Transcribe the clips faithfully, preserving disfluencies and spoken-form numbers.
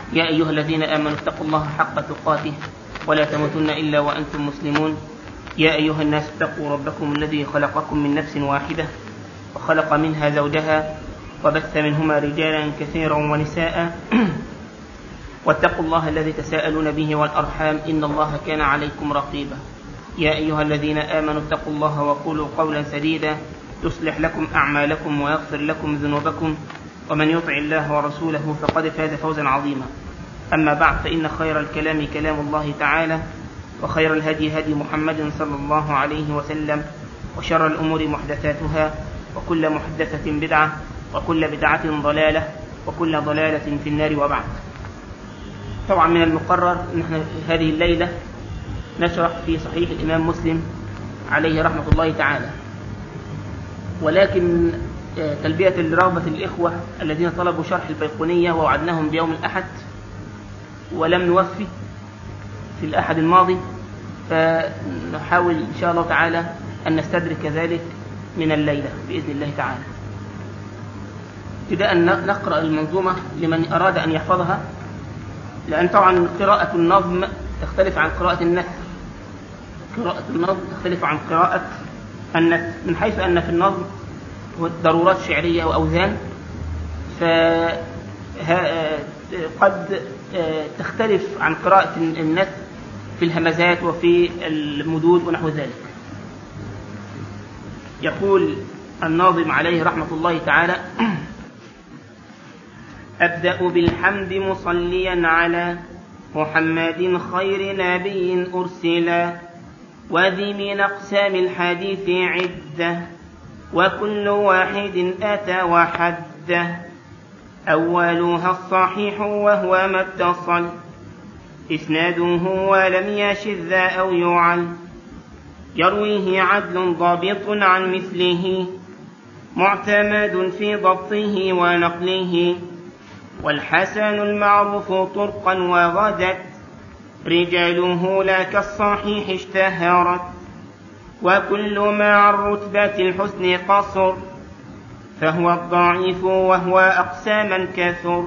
يا أيها الذين آمنوا اتقوا الله حق تقاته ولا تموتن إلا وأنتم مسلمون. يا أيها الناس اتقوا ربكم الذي خلقكم من نفس واحدة وخلق منها زوجها وبث منهما رجالا كثيرا ونساء واتقوا الله الذي تساءلون به والأرحام إن الله كان عليكم رقيبا. يا أيها الذين آمنوا اتقوا الله وقولوا قولا سديدا يصلح لكم أعمالكم ويغفر لكم ذنوبكم ومن يطع الله ورسوله فقد فاز فوزا عظيما. أما بعد، فإن خير الكلام كلام الله تعالى وخير الهدي هدي محمد صلى الله عليه وسلم وشر الأمور محدثاتها وكل محدثة بدعة وكل بدعة ضلالة وكل ضلالة في النار. وبعد، طبعا من المقرر أن نحن هذه الليلة نشرح في صحيح الإمام مسلم عليه رحمة الله تعالى، ولكن تلبية لرغبة الإخوة الذين طلبوا شرح البيقونية ووعدناهم بيوم الأحد ولم نوفي في الأحد الماضي، فنحاول إن شاء الله تعالى أن نستدرك ذلك من الليلة بإذن الله تعالى. ابتداء نقرأ المنظومة لمن أراد أن يحفظها، لأن طبعا قراءة النظم تختلف عن قراءة النثر. قراءة النظم تختلف عن قراءة النثر من حيث أن في النظم ضرورات شعرية وأوزان، فقد تختلف عن قراءة النثر في الهمزات وفي المدود ونحو ذلك. يقول الناظم عليه رحمة الله تعالى: أبدأ بالحمد مصليا على محمد خير نبي أرسلا، وذي من أقسام الحديث عدة وكل واحد أتى وحده، أولها الصحيح وهو ما اتصل إسناده ولم يشذ أو يعل، يرويه عدل ضابط عن مثله معتمد في ضبطه ونقله، والحسن المعروف طرقا وغدت رجاله لا كالصحيح اشتهرت، وكل ما عن رتبة الحسن قصر فهو الضعيف وهو أقساما كثر،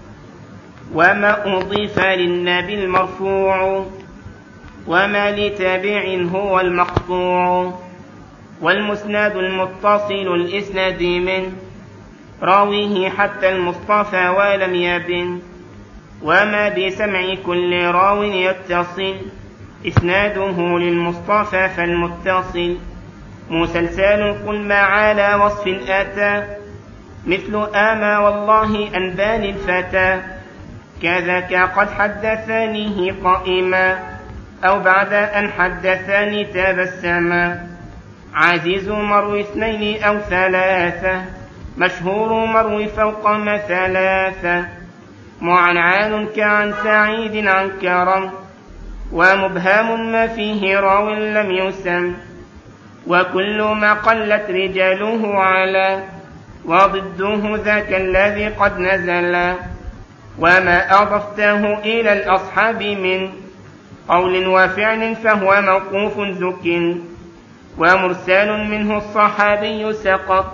وما أضيف للنبي المرفوع وما لتابع هو المقطوع، والمسند المتصل الإسناد من راويه حتى المصطفى ولم يبن، وما بسمع كل راو يتصل إسناده للمصطفى فالمتصل، مسلسل قل ما على وصف أتى مثل آما والله أنبان الفتى، كذاك قد حدثانيه قائما أو بعد أن حدثاني تبسما، عزيز مروي اثنين أو ثلاثة مشهور مروي فوق ما ثلاثة، معنعان كعن سعيد عن كرم، ومبهم ما فيه راو لم يسم، وكل ما قلت رجاله على وضده ذاك الذي قد نزل، وما أضفته إلى الأصحاب من قول وفعل فهو موقوف ذك، ومرسال منه الصحابي سقط،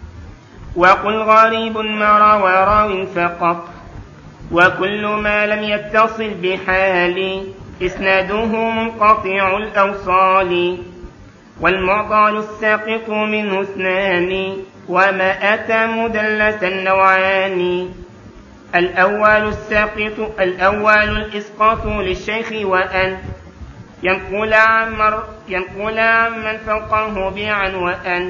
وقل غريب ما روى راو فقط، وكل ما لم يتصل بحال إسناده منقطع الأوصال، والمعضل الساقط منه اثنان وما أتى مدلسا نوعان، الأول الساقط الأول الإسقاط للشيخ وأن ينقل عن ينقل عمن فوقه بعن وأن،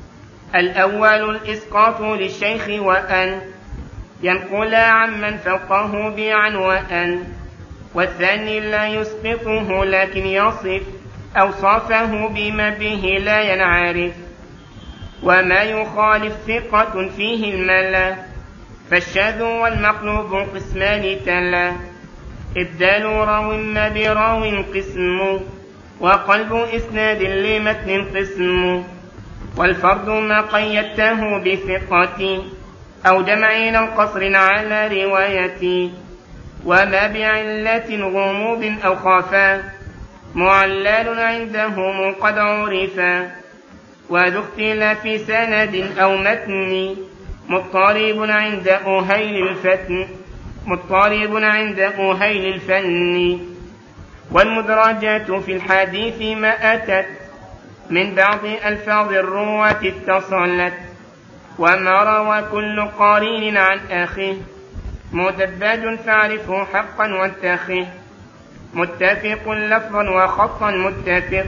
الأول الإسقاط للشيخ وأن ينقل عمن فوقه بعن وأن، والثاني لا يسقطه لكن يصف أوصافه بما به لا ينعرف، وما يخالف ثقة فيه الملا، فالشاذ والمقلوب قسمان تلا، إبدال راو ما براو قسم، وقلب إسناد لمتن قسم، والفرد ما قيدته بثقة أو جمع أو قصر على رواية، وما بعلة غموض أو خافا معلل عندهم قد عرفا، وذو اختلاف سند أو متن مضطرب عند أهيل الفتن، مضطرب عند أهيل الفن. والمدرجات في الحديث ما أتت من بعض ألفاظ الرواة اتصلت، وما روى كل قرين عن أخيه مدبج فاعرفه حقا واتخه. متفق لفظا وخطا متفق،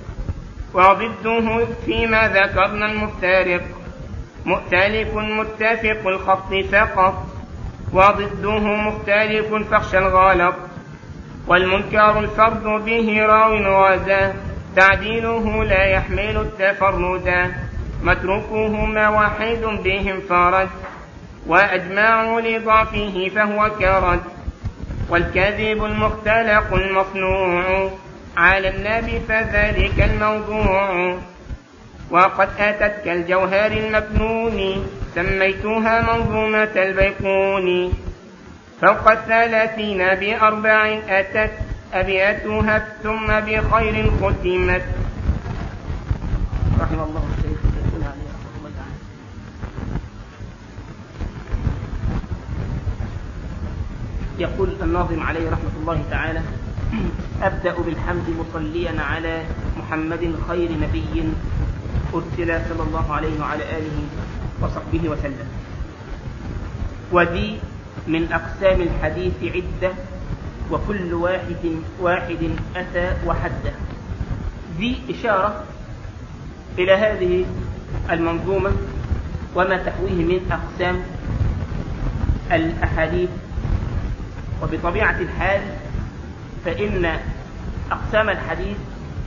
وضده فيما ذكرنا المفترق. مؤتلف متفق الخط فقط، وضده مختلف فاخشى الغلط. والمنكر الفرد به راو غدا، تعديله لا يحمل التفردا. متروكهما واحد بهم فرد، وأجمعوا لضعفه فهو كرد. والكذب المختلق المصنوع على النبي فذلك الموضوع. وقد أتت كالجوهر المكنون، سميتها منظومة البيقون. فوق الثلاثين بأربع أتت أبياتها ثم بخير ختمت. رحم الله الشيخ يقول عليه رحمه الله تعالى. يقول الناظم عليه رحمة الله تعالى: أبدأ بالحمد مصليا على محمد خير نبي أرسل صلى الله عليه وعلى آله وصحبه وسلم. وذي من أقسام الحديث عدة، وكل واحد واحد أتى وحده. ذي إشارة إلى هذه المنظومة وما تحويه من أقسام الأحاديث. وبطبيعة الحال فإن أقسام الحديث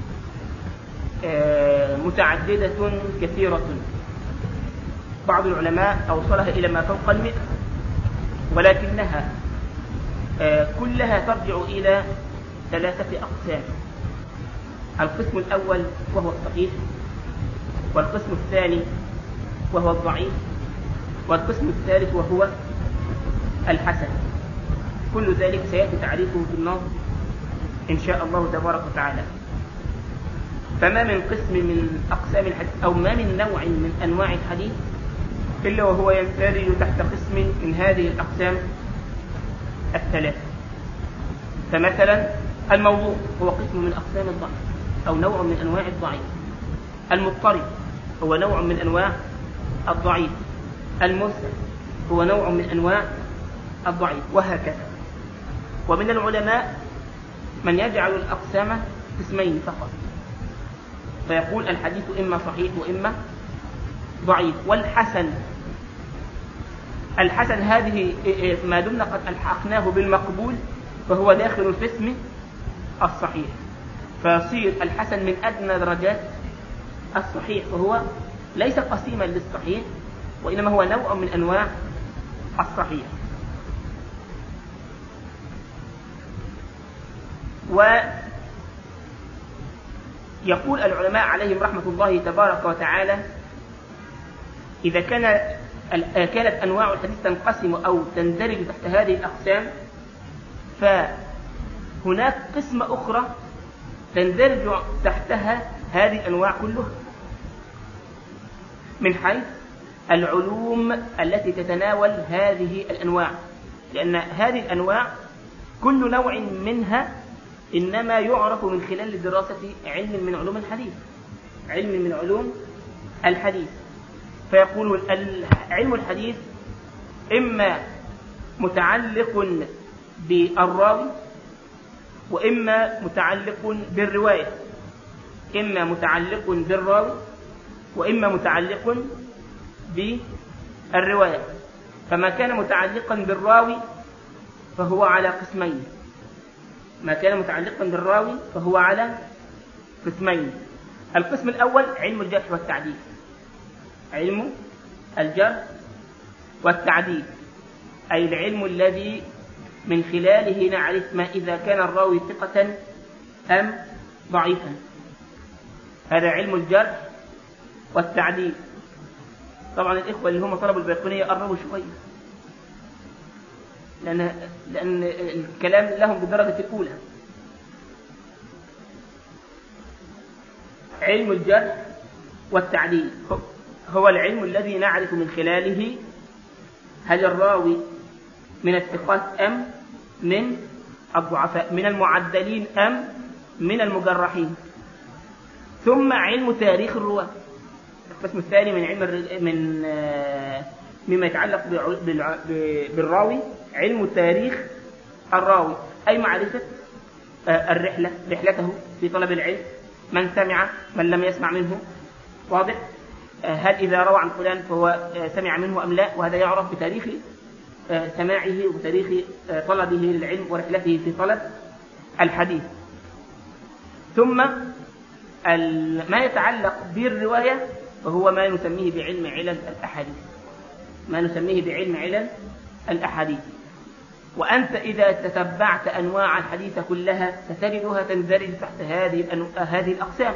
متعددة كثيرة. بعض العلماء أوصلها إلى ما فوق المئة، ولكنها كلها ترجع إلى ثلاثة أقسام: القسم الأول وهو الصحيح، والقسم الثاني وهو الضعيف، والقسم الثالث وهو الحسن. كل ذلك سيأتي تعريفه في النظم إن شاء الله تبارك وتعالى. فما من قسم من أقسام الحديث أو ما من نوع من أنواع الحديث إلا وهو يندرج تحت قسم من هذه الأقسام الثلاثة. فمثلا الموضوع هو قسم من أقسام الضعيف أو نوع من أنواع الضعيف. المضطرب هو نوع من أنواع الضعيف. المرسل هو نوع من أنواع الضعيف، وهكذا. ومن العلماء من يجعل الأقسام قسمين فقط، فيقول الحديث إما صحيح وإما ضعيف. والحسن الحسن هذه ما دمنا قد ألحقناه بالمقبول فهو داخل في اسم الصحيح، فيصير الحسن من أدنى درجات الصحيح، وهو ليس قسيما للصحيح وإنما هو نوع من أنواع الصحيح. ويقول العلماء عليهم رحمة الله تبارك وتعالى: إذا كان كانت أنواع الحديث تنقسم أو تندرج تحت هذه الأقسام، فهناك قسمة أخرى تندرج تحتها هذه الأنواع كلها، من حيث العلوم التي تتناول هذه الأنواع. لأن هذه الأنواع كل نوع منها إنما يعرف من خلال دراسة علم من علوم الحديث علم من علوم الحديث فيقول علم الحديث إما متعلق بالراوي وإما متعلق بالرواية إما متعلق بالراوي وإما متعلق بالرواية. فما كان متعلقا بالراوي فهو على قسمين ما كان متعلقا بالراوي فهو على قسمين. القسم الأول علم الجرح والتعديل علم الجرح والتعديل أي العلم الذي من خلاله نعرف ما إذا كان الراوي ثقة أم ضعيفا. هذا علم الجرح والتعديل. طبعا الإخوة اللي هم طلبوا البيقونية قربوا شوية، لأن, لأن الكلام لهم بالدرجة الأولى. علم الجرح والتعديل هو العلم الذي نعرف من خلاله هل الراوي من الثقات أم من الضعفاء، من المعدلين أم من المجرحين. ثم علم تاريخ الرواة، القسم الثاني من علم من مما يتعلق بالراوي علم تاريخ الراوي، أي معرفة الرحلة رحلته في طلب العلم، من سمع من لم يسمع منه، واضح؟ هل إذا روى عن فلان فهو سمع منه أم لا، وهذا يعرف بتاريخ سماعه وتاريخ طلبه للعلم ورحلته في طلب الحديث. ثم ما يتعلق بالرواية وهو ما نسميه بعلم علل الأحاديث، ما نسميه بعلم علل الأحاديث. وأنت إذا تتبعت أنواع الحديث كلها ستجدها تندرج تحت هذه هذه الأقسام،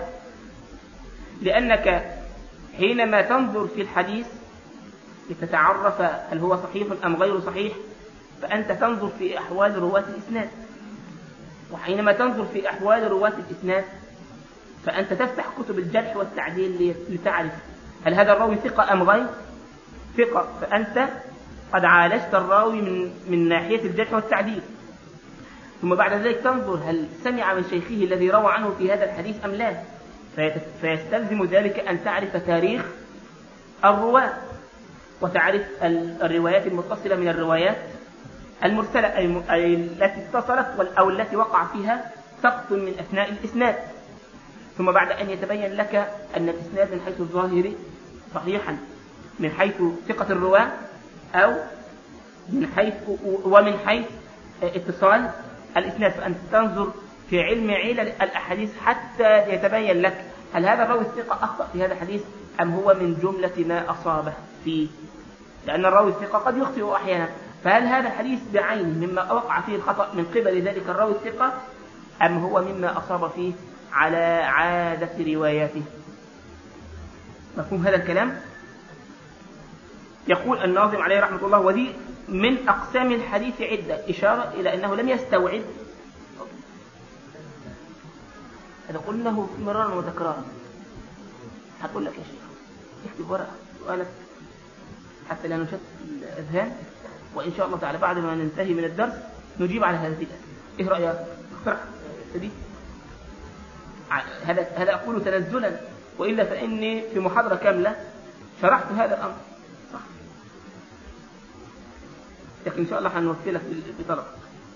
لأنك حينما تنظر في الحديث لتتعرف هل هو صحيح أم غير صحيح فأنت تنظر في أحوال رواة الإسناد، وحينما تنظر في أحوال رواة الإسناد فأنت تفتح كتب الجرح والتعديل لتعرف هل هذا الراوي ثقة أم غير ثقة، فأنت قد عالجت الراوي من من ناحية الجرح والتعديل. ثم بعد ذلك تنظر هل سمع من شيخه الذي روى عنه في هذا الحديث أم لا، فيستلزم ذلك أن تعرف تاريخ الرواة وتعرف الروايات المتصلة من الروايات المرسلة أي التي اتصلت أو التي وقع فيها سقط من أثناء الإسناد. ثم بعد أن يتبين لك أن الإسناد من حيث الظاهر صحيحا من حيث ثقة الرواة أو من حيث ومن حيث اتصال الإسناد، فأنت تنظر في علم علل الأحاديث حتى يتبين لك هل هذا الراوي الثقة أخطأ في هذا الحديث أم هو من جملة ما أصابه فيه، لأن الراوي الثقة قد يخطئ أحيانا، فهل هذا الحديث بعينه مما وقع فيه الخطأ من قبل ذلك الراوي الثقة أم هو مما أصاب فيه على عادة رواياته. مفهوم هذا الكلام؟ يقول الناظم عليه رحمة الله: ودي من أقسام الحديث عدة، إشارة إلى أنه لم يستوعب، هذا قلناه مرارا وتكرارا. هقول لك يا شيخ اكتب ورقة سؤالك حتى لا نشتت الأذهان، وإن شاء الله تعالى بعد ما ننتهي من الدرس نجيب على هذه الأسئلة. إيه رأيك؟ اقترح سديد. هذا هذا أقول تنزلا، وإلا فإني في محاضرة كاملة شرحت هذا الأمر صح، لكن إن شاء الله حنوفي لك بطلب.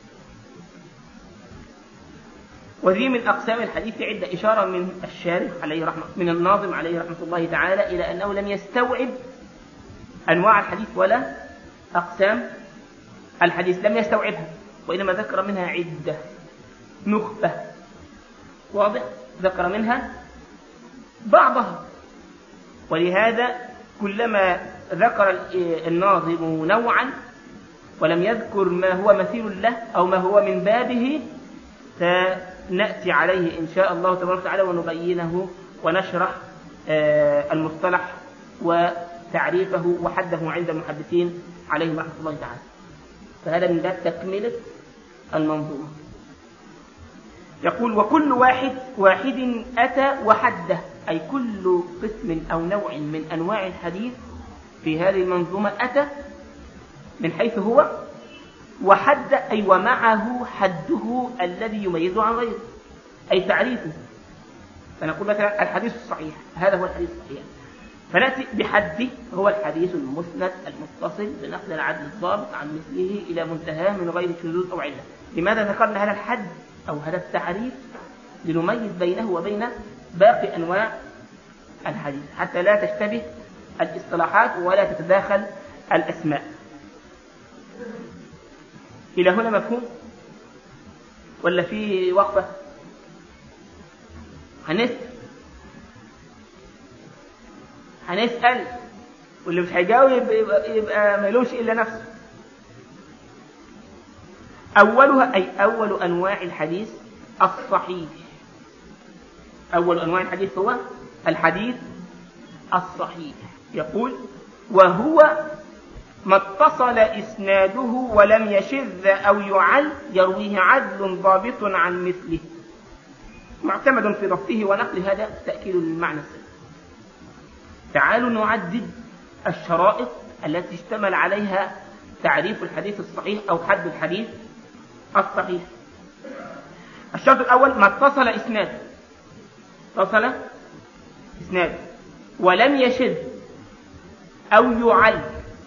وذي من أقسام الحديث عدة، إشارة من الشارح عليه رحمة من الناظم عليه رحمة الله تعالى إلى أنه لم يستوعب أنواع الحديث ولا أقسام الحديث، لم يستوعبها، وإنما ذكر منها عدة نخبة، واضح؟ ذكر منها بعضها. ولهذا كلما ذكر الناظم نوعا ولم يذكر ما هو مثيل له أو ما هو من بابه سنأتي عليه إن شاء الله تبارك وتعالى ونبينه ونشرح المصطلح وتعريفه وحده عند المحدثين عليهم رحمة الله تعالى. فهذا من باب تكملة المنظومة. يقول: وكل واحد واحد أتى وحده، أي كل قسم أو نوع من أنواع الحديث في هذه المنظومة أتى من حيث هو وحد، أي ومعه حده الذي يميزه عن غيره، أي تعريفه. فنقول مثلا الحديث الصحيح، هذا هو الحديث الصحيح، فنأتي بحده هو الحديث المسند المتصل بنقل العدل الضابط عن مثله إلى منتهاه من غير شذوذ أو علة. لماذا ذكرنا هذا الحد أو هذا التعريف؟ لنميز بينه وبين باقي أنواع الحديث حتى لا تشتبه الاصطلاحات ولا تتداخل الأسماء. إلى هنا مفهوم ولا في وقفة؟ هنسأل هنسأل واللي مش هيجاوب يبقى, يبقى ملوش إلا نفسه. أولها أي أول أنواع الحديث الصحيح. أول أنواع الحديث هو الحديث الصحيح. يقول: وهو ما اتصل إسناده ولم يشذ أو يعل يرويه عدل ضابط عن مثله معتمد في ضبطه ونقل. هذا تأكيد للمعنى السابق. تعالوا نعدد الشرائط التي اشتمل عليها تعريف الحديث الصحيح أو حد الحديث الصحيح. الشرط الأول ما اتصل إسناد اتصل إسناد ولم يشذ أو يعل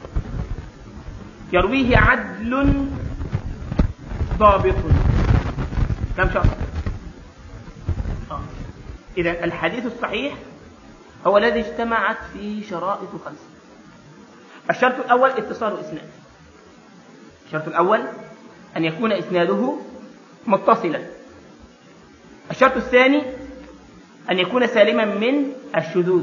يرويه عدل ضابط. كم شرط؟ آه. إذا الحديث الصحيح هو الذي اجتمعت فيه شرائط خمسة. الشرط الأول اتصال إسناد. الشرط الأول أن يكون إسناده متصلا. الشرط الثاني أن يكون سالما من الشذوذ.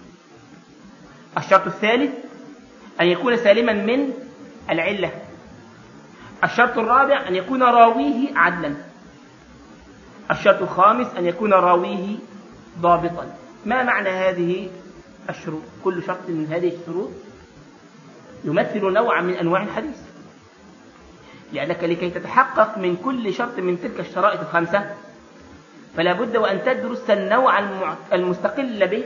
الشرط الثالث أن يكون سالما من العلة. الشرط الرابع أن يكون راويه عدلا. الشرط الخامس أن يكون راويه ضابطا. ما معنى هذه الشروط؟ كل شرط من هذه الشروط يمثل نوعا من أنواع الحديث، لأنك لكي تتحقق من كل شرط من تلك الشرائط الخمسة فلا بد وأن تدرس النوع المستقل به،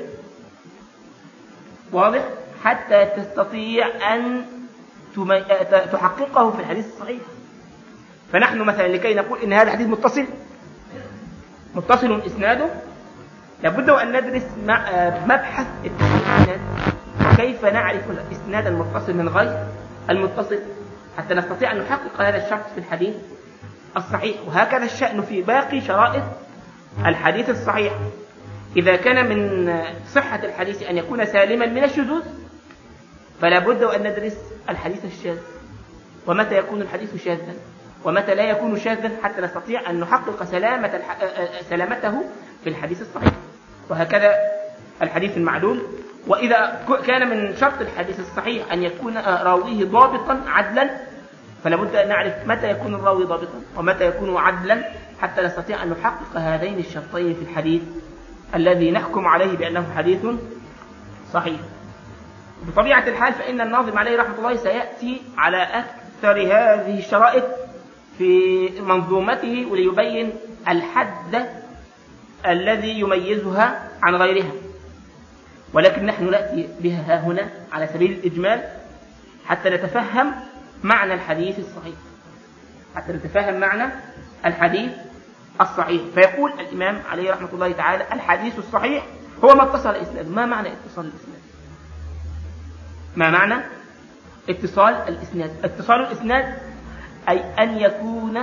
واضح، حتى تستطيع أن تحققه في الحديث الصحيح. فنحن مثلا لكي نقول إن هذا حديث متصل متصل إسناده لابد وأن ندرس مبحث الإسناد، وكيف نعرف الإسناد المتصل من غير المتصل حتى نستطيع أن نحقق هذا الشرط في الحديث الصحيح. وهكذا الشأن في باقي شرائط الحديث الصحيح. إذا كان من صحة الحديث أن يكون سالما من الشذوذ فلا بد وأن ندرس الحديث الشاذ، ومتى يكون الحديث شاذا ومتى لا يكون شاذا حتى نستطيع أن نحقق سلامة الح... سلامته في الحديث الصحيح. وهكذا الحديث المعلول. وإذا كان من شرط الحديث الصحيح أن يكون راويه ضابطا عدلا فلا بد أن نعرف متى يكون الراوي ضابطا ومتى يكون عدلا حتى نستطيع أن نحقق هذين الشرطين في الحديث الذي نحكم عليه بأنه حديث صحيح. بطبيعة الحال فإن الناظم عليه رحمة الله سيأتي على أكثر هذه الشرائط في منظومته وليبين الحد الذي يميزها عن غيرها، ولكن نحن نأتي بها هنا على سبيل الإجمال حتى نتفهم معنى الحديث الصحيح حتى نتفهم معنى الحديث الصحيح. فيقول الإمام عليه رحمة الله تعالى الحديث الصحيح هو ما اتصل الإسناد. ما معنى اتصال الإسناد؟ ما معنى اتصال الإسناد؟ اتصال الإسناد أي أن يكون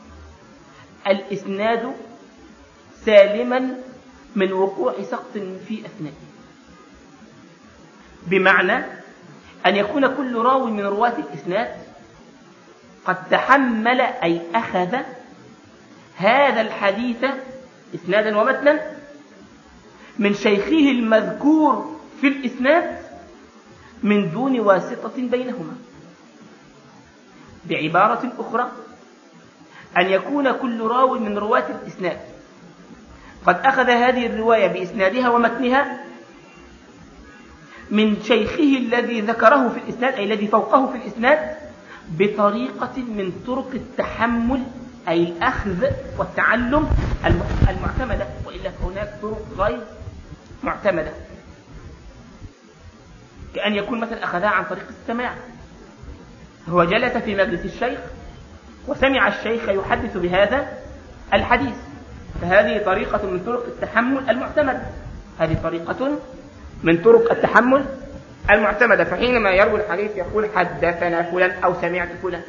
الإسناد سالما من وقوع سقط في أثنائه، بمعنى أن يكون كل راوي من رواة الإسناد قد تحمل أي أخذ هذا الحديث إسنادا ومتنا من شيخه المذكور في الإسناد من دون واسطة بينهما. بعبارة أخرى أن يكون كل راوي من رواة الإسناد قد أخذ هذه الرواية بإسنادها ومتنها من شيخه الذي ذكره في الإسناد أي الذي فوقه في الإسناد بطريقة من طرق التحمل أي الأخذ والتعلم المعتمدة، وإلا فهناك طرق غير معتمدة، كأن يكون مثلا أخذها عن طريق السماع. هو جلس في مجلس الشيخ وسمع الشيخ يحدث بهذا الحديث، فهذه طريقة من طرق التحمل المعتمدة هذه طريقة من طرق التحمل المعتمدة. فحينما يروي الحديث يقول حدثنا فلان أو سمعت فلان،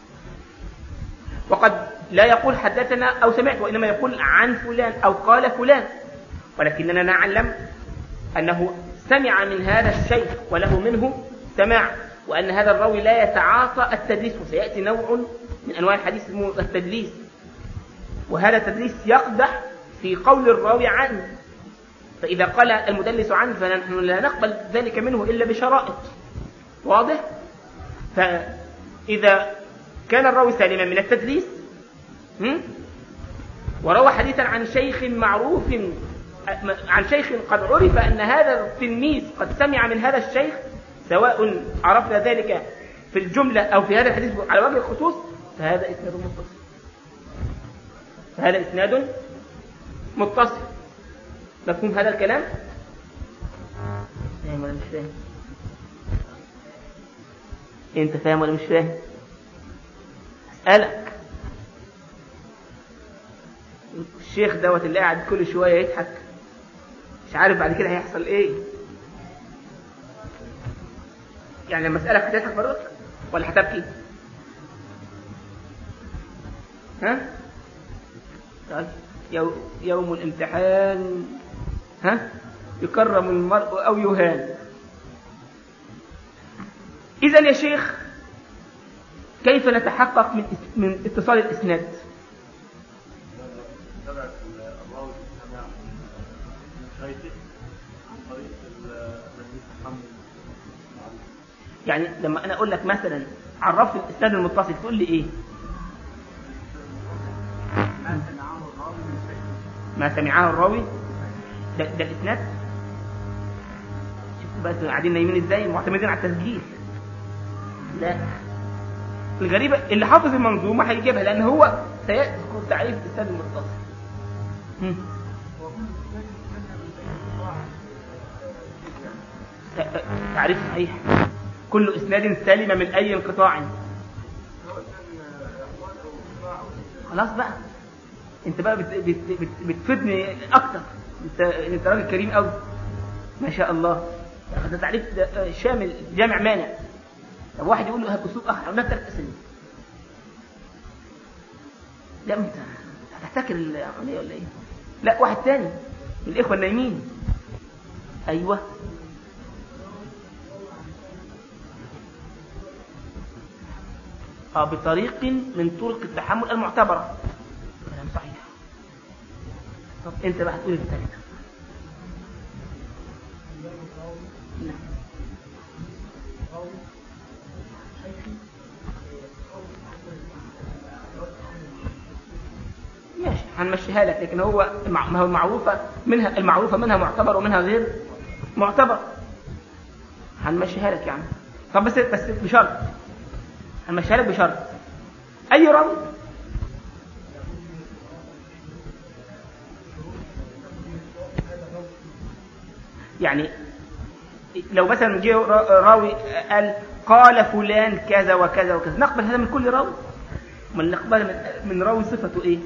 وقد لا يقول حدثنا أو سمعت وإنما يقول عن فلان أو قال فلان، ولكننا نعلم أنه سمع من هذا الشيخ وله منه سماع، وأن هذا الراوي لا يتعاطى التدليس. وسيأتي نوع من أنواع الحديث اسمه التدليس، وهذا التدليس يقدح في قول الراوي عنه، فإذا قال المدلس عنه فنحن لا نقبل ذلك منه إلا بشرائط. واضح؟ فإذا كان الراوي سالما من التدليس وروى حديثا عن شيخ معروف عن شيخ قد عرف أن هذا التلميذ قد سمع من هذا الشيخ، سواء عرفنا ذلك في الجملة أو في هذا الحديث على وجه الخصوص، فهذا إسناد متصل فهذا إسناد متصل. مفهوم هذا الكلام؟ انت فاهم ولا مش فاهم؟ اسألك. الشيخ دوت اللي قاعد كل شوية يضحك مش عارف بعد كده هيحصل ايه. يعني لما اسألك هتضحك برضه ولا هتبكي؟ ها؟ طيب يوم الامتحان ها يكرم المرء او يهان. اذا يا شيخ كيف نتحقق من من اتصال الاسناد؟ يعني لما انا اقول لك مثلا عرفت الاسناد المتصل تقول لي ايه؟ ما سمعه الراوي. ده, ده الاسناد. شوفوا بقى قاعدين نايمين ازاي معتمدين على التسجيل. لا، الغريبة اللي حافظ المنظومة هيجيبها لان هو سيذكر تعريف الاسناد المتصل. تعريف صحيح. كل اسناد سلم من اي انقطاع. خلاص بقى انت بقى بت بت بت بتفيدني اكتر. انت انت راجل كريم قوي ما شاء الله. ده تعريف شامل جامع مانع. طب واحد يقول له هات اسلوب اخر عملنا ثلاث اسئله. لا انت هتحتكر العمليه ولا ايه؟ لا واحد ثاني الاخوه النايمين. ايوه اه بطريق من طرق التحمل المعتبره. كلام صحيح. طب انت بقى هتقول الثالثه. ماشي هنمشيها لك، لكن هو ما هو المعروفه منها المعروفه منها معتبر ومنها غير معتبر. هنمشيها لك يعني. طب بس بس بشرط. هنمشيها لك بشرط اي راوي يعني لو مثلا جه راوي قال قال فلان كذا وكذا وكذا نقبل هذا من كل راوي؟ ما نقبل من راوي صفته ايه؟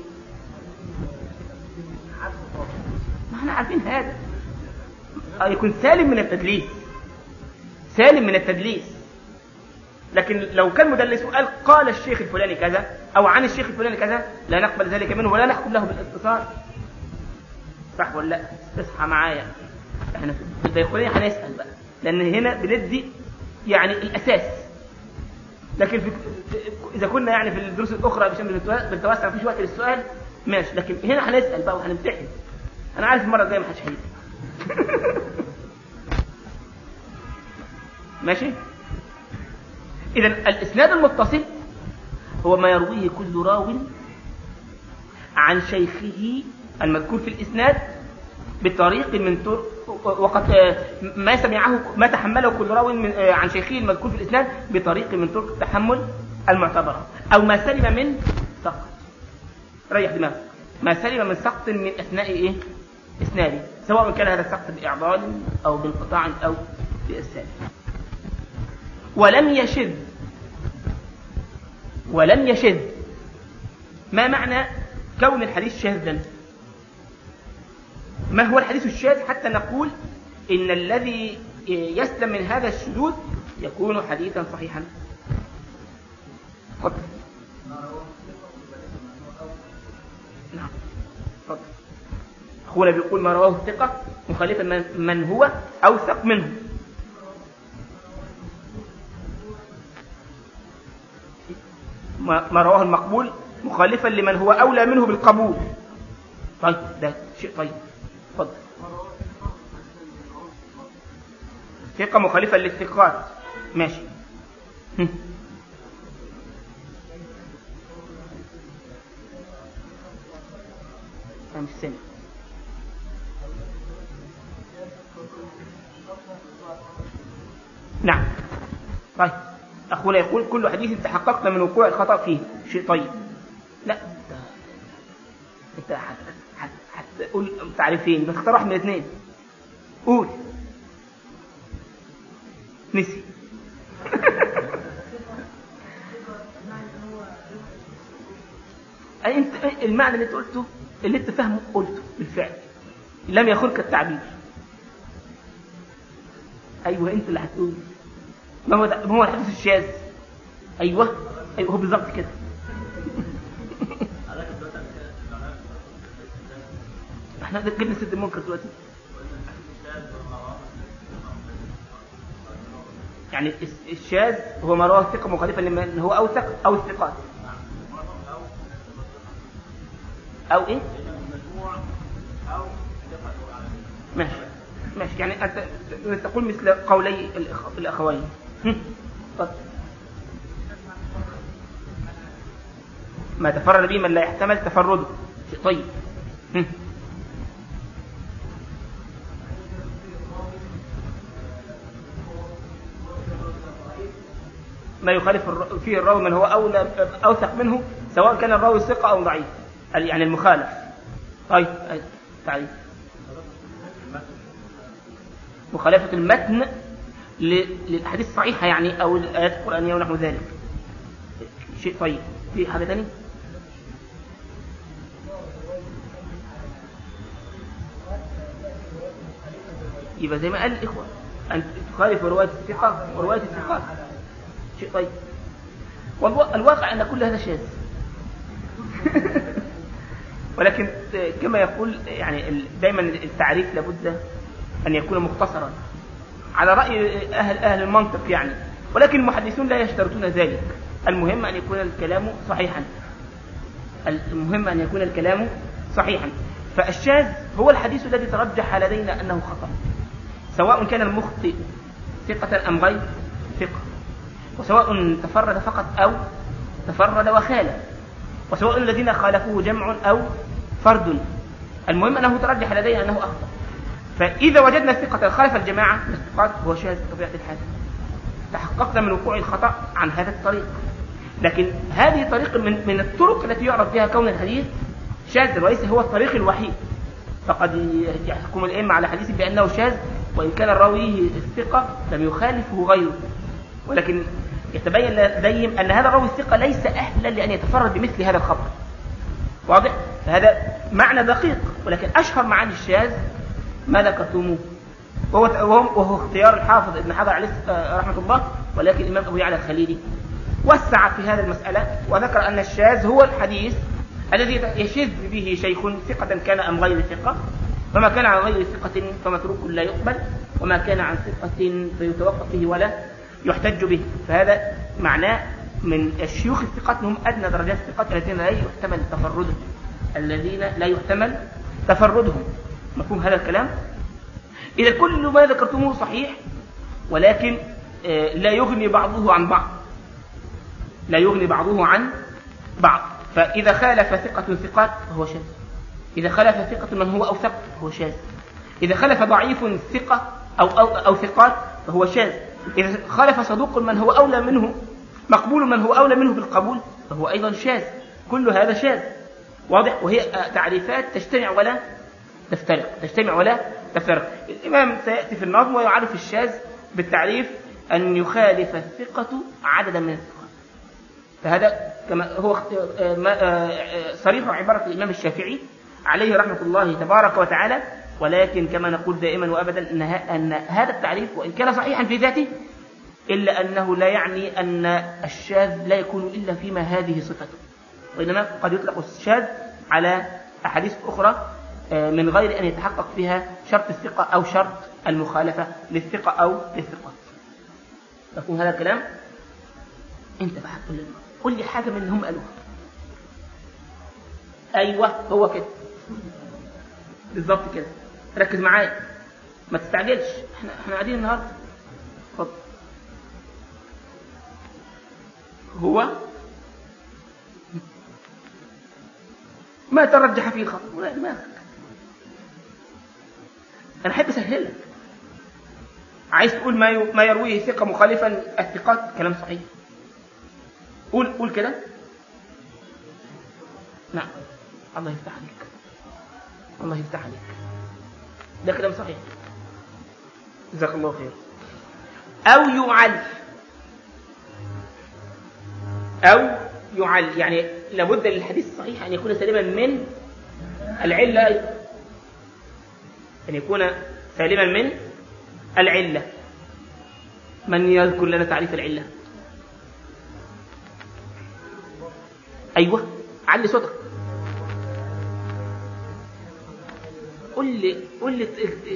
ما احنا عارفين هذا يكون سالم من التدليس. سالم من التدليس. لكن لو كان مدلس وقال قال الشيخ الفلاني كذا او عن الشيخ الفلاني كذا لا نقبل ذلك منه ولا نحكم له بالاتصال. صح ولا لا؟ اصحى معايا. احنا في البيقونية هنسأل بقى لان هنا بندي يعني الاساس. لكن في اذا كنا يعني في الدروس الاخرى عشان بنتوسع مفيش وقت للسؤال ماشي، لكن هنا هنسأل بقى وهنمتحن. انا عارف المره الجايه ما حدش هيجي. ماشي. اذا الاسناد المتصل هو ما يرويه كل راو عن شيخه المذكور في الاسناد بطريق من طرق وقد ما سمعه ما تحمله كل راو عن شيخه المذكور في الاسناد بطريق من طرق التحمل المعتبره او ما سلم من سقط. ريح دماغك. ما سلم من سقط من اثناء ايه اسناده سواء كان هذا السقط باعضال او بانقطاع او بارسال. ولم يشذ. ولم يشذ ما معنى كون الحديث شاذا؟ ما هو الحديث الشاذ حتى نقول إن الذي يسلم من هذا الشذوذ يكون حديثا صحيحا؟ فضل. نعم فضل. أخونا بيقول ما رواه الثقة مخالفا من هو أوثق منه. ما رواه المقبول مخالفا لمن هو أولى منه بالقبول. طيب ده شيء طيب. فضل. ثقة مخالفة للثقات. ماشي. أنا مش سامع. نعم. طيب أخونا يقول كل حديث تحققنا من وقوع الخطأ فيه. شيء طيب. لا انت هتقول تعريفين بتختار واحد من الاثنين. قول. نسي. انت المعنى اللي انت قلته اللي انت فاهمه قلته بالفعل، لم يخلك التعبير. ايوه انت اللي هتقول ما هو ما هو الحديث الشاذ. ايوه ايوه هو بالظبط كده. احنا جبنا سد المنكر دلوقتي. يعني الشاذ هو ما رواه الثقة مخالفا لمن هو اوثق او الثقات او ايه. ماشي ماشي، يعني انت تقول مثل قولي الاخوين. طيب ما تفرد به من لا يحتمل تفرده. طيب ما يخالف فيه الراوي من هو أولى أوثق منه، سواء كان الراوي ثقة أو ضعيف، يعني المخالف. طيب تعريف مخالفة المتن للأحاديث الصحيحة يعني أو الآيات القرآنية ونحو ذلك. شيء طيب. في حاجة تانية؟ يبقى زي ما قال الإخوة أن تخالف رواية الثقة ورواية الثقات. شيء طيب. والواقع أن كل هذا شاذ. ولكن كما يقول يعني دائما التعريف لابد أن يكون مختصرا على رأي أهل, أهل المنطق يعني، ولكن المحدثون لا يشترطون ذلك. المهم أن يكون الكلام صحيحا. المهم أن يكون الكلام صحيحا. فالشاذ هو الحديث الذي ترجح لدينا أنه خطأ، سواء كان المخطئ ثقة أم غير ثقة، وسواء تفرد فقط أو تفرد وخالف، وسواء الذين خالفوه جمع أو فرد. المهم أنه ترجح لدينا أنه أخطأ. فإذا وجدنا ثقة خالف الجماعة من الثقات هو شاذ بطبيعة الحال، تحققنا من وقوع الخطأ عن هذا الطريق. لكن هذه طريق من, من الطرق التي يعرف بها كون الحديث شاذ، وليس هو الطريق الوحيد. فقد يحكم الأئمة على حديث بأنه شاذ وإن كان الراوي الثقة لم يخالفه غيره، ولكن يتبين لديهم أن هذا الراوي الثقة ليس أهلا لأن يتفرد بمثل هذا الخبر. واضح؟ فهذا معنى دقيق، ولكن أشهر معاني الشاذ ما ذكرتموه، وهو, وهو اختيار الحافظ ابن حجر عليه رحمة الله. ولكن الإمام أبو يعلى الخليلي وسع في هذه المسألة وذكر أن الشاذ هو الحديث الذي يشذ به شيخ ثقة كان أم غير ثقة، فما كان عن غير ثقة فمتروك لا يقبل، وما كان عن ثقة فيتوقف به ولا يحتج به. فهذا معناه من الشيوخ الثقات هم أدنى درجات الثقات الذين لا يحتمل تفردهم الذين لا يحتمل تفردهم. مفهوم هذا الكلام؟ إذا كل ما ذكرتموه صحيح، ولكن لا يغني بعضه عن بعض، لا يغني بعضه عن بعض. فإذا خالف ثقة ثقات فهو شاذ، إذا خالف ثقة من هو أوثق فهو شاذ، إذا خالف ضعيف ثقة أو, أو, أو ثقات فهو شاذ، إذا خالف صدوق من هو أولى منه مقبول من هو أولى منه بالقبول فهو أيضا شاذ. كل هذا شاذ. واضح؟ وهي تعريفات تجتمع ولا تفترق، تجتمع ولا تفترق. الإمام سيأتي في النظم ويعرف الشاذ بالتعريف أن يخالف الثقة عددا من الثقات. فهذا كما هو صريح عبارة الإمام الشافعي عليه رحمة الله تبارك وتعالى. ولكن كما نقول دائما وأبدا أن هذا التعريف وإن كان صحيحا في ذاته إلا أنه لا يعني أن الشاذ لا يكون إلا فيما هذه صفته، وإنما قد يطلق الشاذ على أحاديث أخرى من غير أن يتحقق فيها شرط الثقة أو شرط المخالفة للثقة أو للثقات. تكون هذا الكلام. أنت بقى قل لي قل لي حاجة من اللي هم قالوها. أيوة هو كده بالضبط كده. ركز معايا ما تستعجلش، احنا احنا قاعدين النهارده. اتفضل. هو ما ترجح فيه الخطأ ولا دماغك. انا احب اسهلك. عايز تقول ما ما يرويه ثقة مخالفا الثقات كلام صحيح. قول قول كده. نعم الله يفتح عليك، الله يفتح عليك، ده كلام صحيح. جزاك الله خير. أو يعل، أو يعل يعني لابد للحديث الصحيح أن يكون سالما من العلة، أن يكون سالما من العلة. من يذكر لنا تعريف العلة؟ أيوة، علي صوتك. قل لي قل لي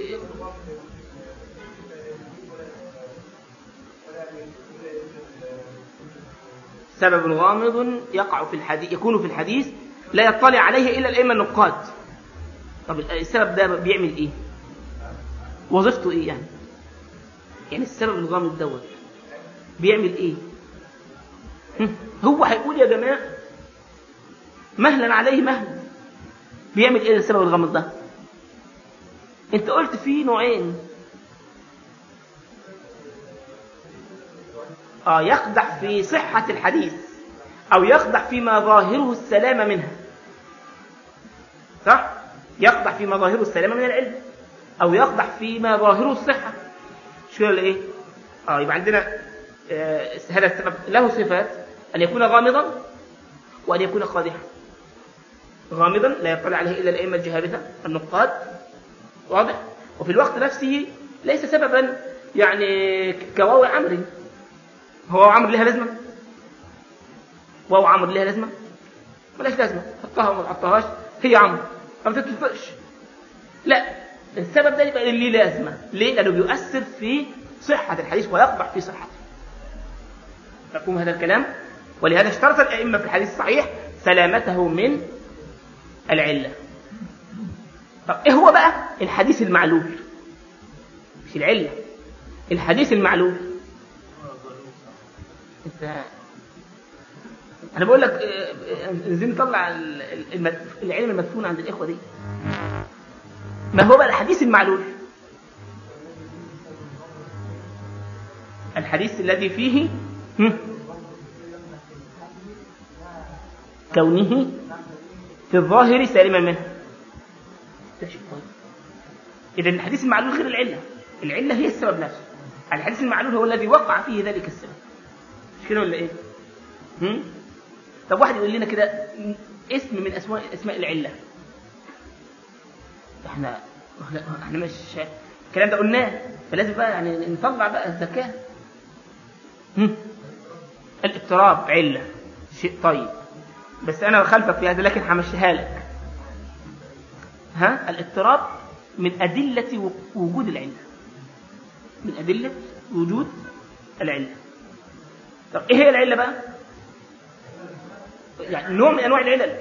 سبب غامض يقع في الحديث، يكون في الحديث لا يطلع عليه إلا الأئمة النقاد. طب السبب ده بيعمل إيه؟ وظيفته إيه يعني؟ يعني السبب الغامض دوت بيعمل إيه؟ هو هيقول يا جماعة مهلا عليه مهلا، بيعمل إيه السبب الغامض ده؟ أنت قلت فيه نوعين، آه يقدح في صحة الحديث أو يقدح فيما ظاهره السلامة منها، صح؟ يقدح فيما ظاهره السلامة من العلم أو يقدح فيما ظاهره الصحة. شو ولا إيه؟ آه يبقى عندنا آه هذا السبب له صفات: أن يكون غامضا وأن يكون قادحا. غامضا لا يطلع عليه إلا الأئمة الجهابذة النقاد، واضح؟ وفي الوقت نفسه ليس سببا يعني كواو عمرو. هو عمرو لها لازمة؟ واو عمرو لها لازمة؟ ملاش لازمة، حطها وما تحطهاش، هي عمرو ما بتتفقش. لا، السبب ده يبقى اللي لازمة. ليه؟ لأنه بيؤثر في صحة الحديث ويقبح في صحته. مفهوم هذا الكلام؟ ولهذا اشترط الأئمة في الحديث الصحيح سلامته من العلة. طب ايه هو بقى الحديث المعلول؟ مش العلة، الحديث المعلول. انت انا بقول لك نزين نطلع العلم المدفون عند الاخوه دي. ما هو بقى الحديث المعلول؟ الحديث الذي فيه كونه في الظاهر سالما منه. إذا الحديث المعلول غير العلة. العلة هي السبب نفسه، الحديث المعلول هو الذي وقع فيه ذلك السبب. مش كده ولا ايه؟ هم؟ طب واحد يقول لنا كده اسم من اسماء اسماء العلة. احنا احنا مش الكلام ده قلناه، فلازم بقى يعني نطلع بقى الذكاء. الاضطراب علة، شيء طيب، بس انا خلفك في هذا لكن همشيها لك. ها، الاضطراب من أدلة وجود العلة، من أدلة وجود العلة. طب ايه هي العلة بقى؟ يعني نوع من انواع العلل.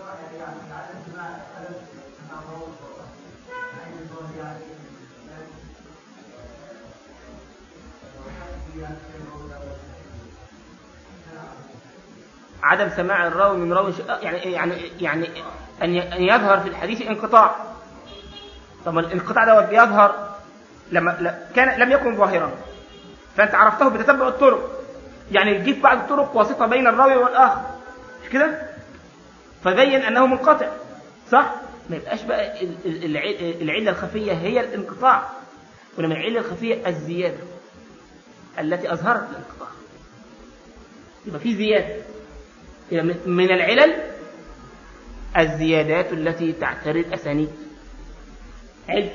عدم سماع الراوي من راوي يعني يعني يعني ان ان يظهر في الحديث انقطاع. طب الانقطاع ده بيظهر لما كان لم يكن ظاهرا، فانت عرفته بتتبع الطرق، يعني جيت بعض الطرق واسطه بين الراوي والاخر، مش كده؟ فبين انه منقطع، صح؟ ما يبقاش بقى العله الخفيه هي الانقطاع، ولما العله الخفيه الزياده التي اظهرت الانقطاع. يبقى في زياده من العلل، الزيادات التي تعترض اسانيد علم.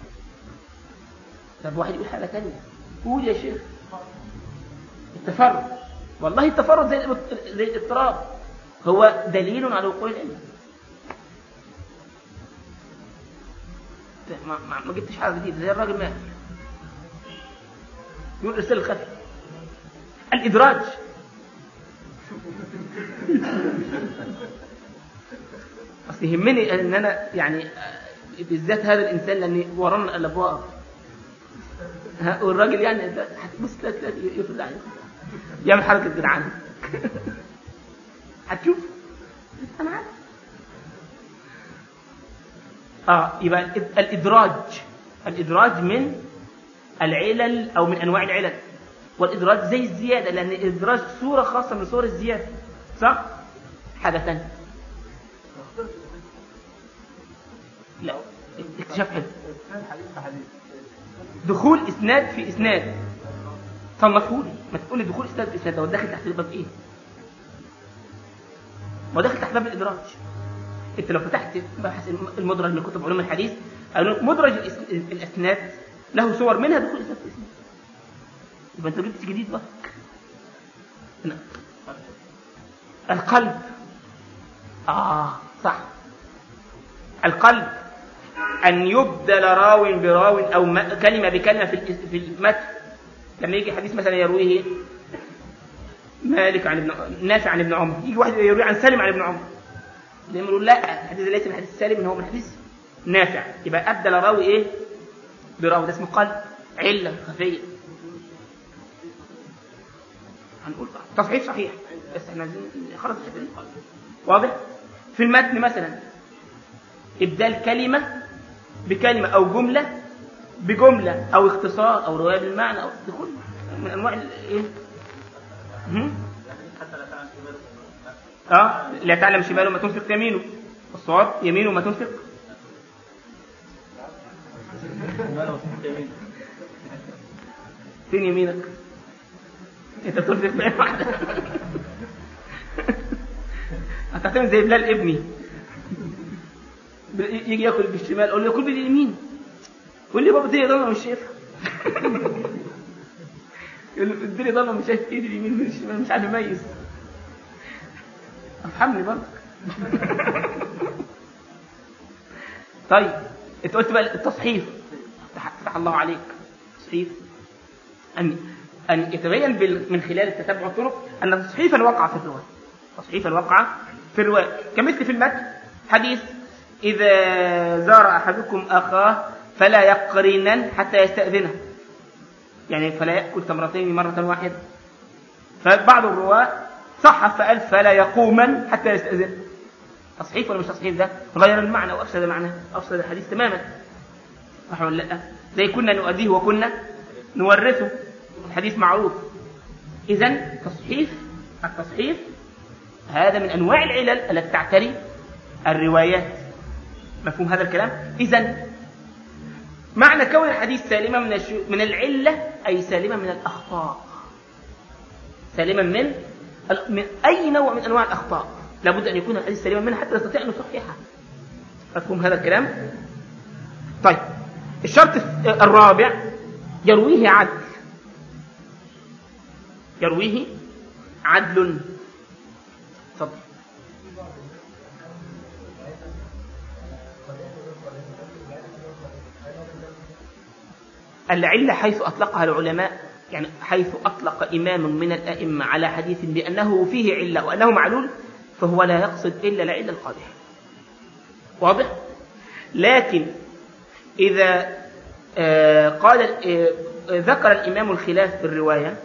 طب واحد يقول حاجه ثانيه، قول يا شيخ. التفرد، والله التفرد زي زي الاضطراب هو دليل على وقوع العلم. ما, ما, ما جبتش حاجه جديده، زي الراجل مات يقول ارسال الخفي. الادراج اصل يهمني ان انا يعني بالذات هذا الانسان لاني ورانا الابواب، والراجل يعني بص تلاقي يفرد عليه يعمل حركه جدعان هتشوف انا عارف. اه يبقى الادراج، الادراج من العلل او من انواع العلل، والادراج زي الزياده، لان الادراج صوره خاصه من صور الزياده، صح؟ حاجه ثانيه لا اكتشاف حلو، دخول اسناد في اسناد. صنفوا لي، ما تقول لي دخول اسناد في اسناد، لو داخل تحت الباب ايه؟ هو داخل تحت باب الإدراج. أنت لو فتحت بحث المدرج من كتب علوم الحديث، مدرج الأسناد له صور منها دخول إسناد في إسناد. يبقى أنت جبت جديد بقى. القلب، آه صح، القلب أن يبدل راو براو أو كلمة بكلمة في المتن. لما يجي حديث مثلا يرويه مالك عن ابن نافع عن ابن عمر، يجي واحد يروي عن سالم عن ابن عمر، زي ما يقول لا الحديث ليس من حديث سالم، هو من حديث نافع. يبقى أبدل راوي إيه براوي، ده اسمه قلب، علة خفية. هنقول تصحيح صحيح، بس احنا عايزين خلاص الحته دي واضح. في المتن مثلا ابدال كلمه بكلمه او جمله بجمله او اختصار او روايه بالمعنى او دخول من انواع الايه اه لا تعلم شماله ما تنفق يمينه، الصواب يمينه ما تنفق. فين يمينك؟ انت بتنفق بين واحده هتعتمد زي بلال ابني، يجي ياكل بالشمال اقول له ياكل باليمين، يقول لي بابا الدنيا ضلمه مش شايفها يقول له الدنيا ضلمه مش شايف ايدي اليمين من الشمال، مش عارف اميز. افهمني برضه طيب انت قلت بقى التصحيح، فتح الله عليك. تصحيح ان ان يتبين من خلال التتبع الطرق ان تصحيفا وقع في الروايه، تصحيفا وقع في الروايه، كمثل في المتن حديث اذا زار احدكم اخاه فلا يقرنن حتى يستأذنه، يعني فلا يأكل تمرتين مرة واحدة. فبعض الرواة صحف فقال فلا يقومن حتى يستأذنه. تصحيف ولا مش تصحيف؟ ده غير المعنى وأفسد معناه، أفسد الحديث تماما، صح ولا لا؟ زي كنا نؤديه وكنا نورثه، الحديث معروف. إذن تصحيف، التصحيف هذا من أنواع العلل التي تعتري الروايات. مفهوم هذا الكلام؟ إذن معنى كون الحديث سالما من من العلة أي سالما من الأخطاء، سالما من من أي نوع من أنواع الأخطاء لابد أن يكون الحديث سالما منها حتى نستطيع أن نصححها. مفهوم هذا الكلام؟ طيب الشرط الرابع يرويه عدل، يرويه عدل. تفضل. العلة حيث أطلقها العلماء، يعني حيث أطلق إمام من الأئمة على حديث بأنه فيه علة وأنه معلول، فهو لا يقصد إلا العلة القادحة. واضح؟ لكن إذا قال ذكر الإمام الخلاف في الرواية،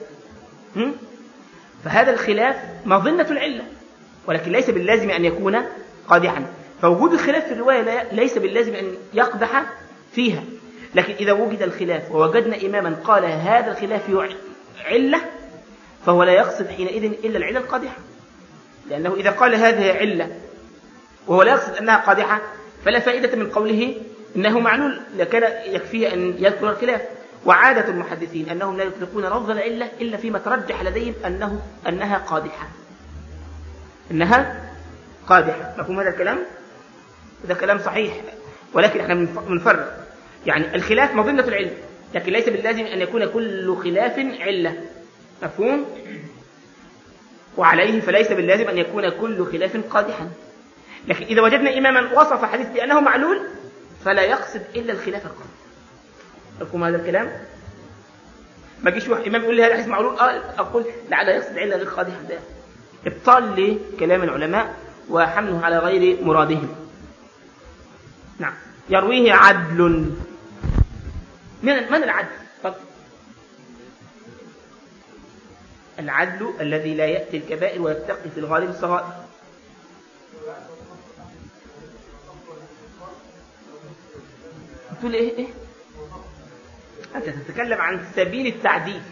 فهذا الخلاف مظنة العلة، ولكن ليس باللازم أن يكون قادحا. فوجود الخلاف في الرواية ليس باللازم أن يقدح فيها، لكن إذا وجد الخلاف ووجدنا إماما قال هذا الخلاف علة، فهو لا يقصد حينئذ إلا العلة القادحة، لأنه إذا قال هذه علة وهو لا يقصد أنها قادحة فلا فائدة من قوله إنه معلول، لكان يكفيه أن يذكر الخلاف. وعادة المحدثين أنهم لا يطلقون لفظ العلة إلا فيما ترجح لديهم أنه أنها قادحة، أنها قادحة. مفهوم هذا الكلام؟ هذا كلام صحيح، ولكن احنا بنفرق، يعني الخلاف مظنة العلة، لكن ليس باللازم أن يكون كل خلاف علة. مفهوم؟ وعليه فليس باللازم أن يكون كل خلاف قادحا، لكن إذا وجدنا إماما وصف حديث بأنه معلول فلا يقصد إلا الخلاف القادح. مفهوم هذا الكلام؟ ما جيش واحد إمام يقول لي هذا حديث معلول أقول لعل يقصد علة غير قادحة، ده إبطال لكلام العلماء وحمله على غير مرادهم. نعم. يرويه عدل. من من العدل؟ طب العدل الذي لا يأتي الكبائر ويتقي في الغالب الصغائر. تقول ايه ايه؟ انت تتكلم عن سبيل التعديل.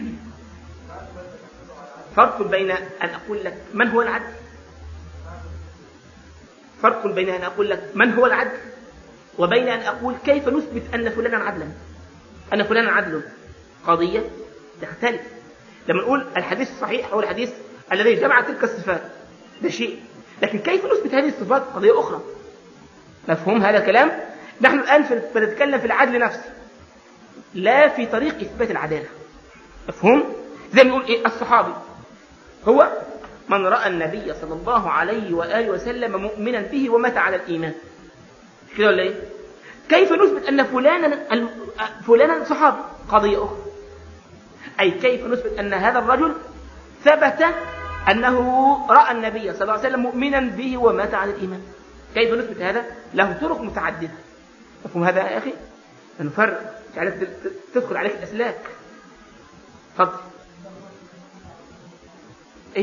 فرق بين ان اقول لك من هو العدل، فرق بين ان اقول لك من هو العدل وبين أن أقول كيف نثبت أن فلانا عدلا، أن فلانا عدل. قضية تختلف. لما نقول الحديث الصحيح هو الحديث الذي جمع تلك الصفات، ده شيء، لكن كيف نثبت هذه الصفات قضية أخرى. مفهوم هذا الكلام؟ نحن الآن بنتكلم في العدل نفسه لا في طريق إثبات العدالة. مفهوم؟ زي ما نقول إيه؟ الصحابي هو من رأى النبي صلى الله عليه وآله وسلم مؤمنا به ومات على الإيمان. كده ولا إيه؟ كيف نثبت أن فلانا فلانا صحابي؟ قضية أخرى. أي كيف نثبت أن هذا الرجل ثبت أنه رأى النبي صلى الله عليه وسلم مؤمنا به ومات على الإيمان؟ كيف نثبت هذا؟ له طرق متعددة. مفهوم هذا يا أخي؟ نفرق عليك تدخل عليك الأسلاك. تفضل. إيه؟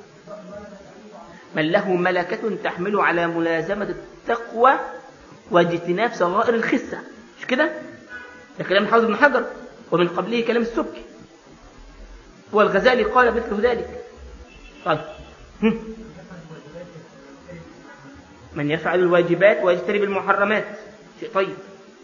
من له ملكة تحمل على ملازمة التقوى واجتناب صغائر الخسة. مش كده؟ ده كلام الحافظ بن حجر، ومن قبله كلام السبكي، والغزالي قال مثل ذلك. طيب من يفعل الواجبات ويجتنب المحرمات شيء طيب.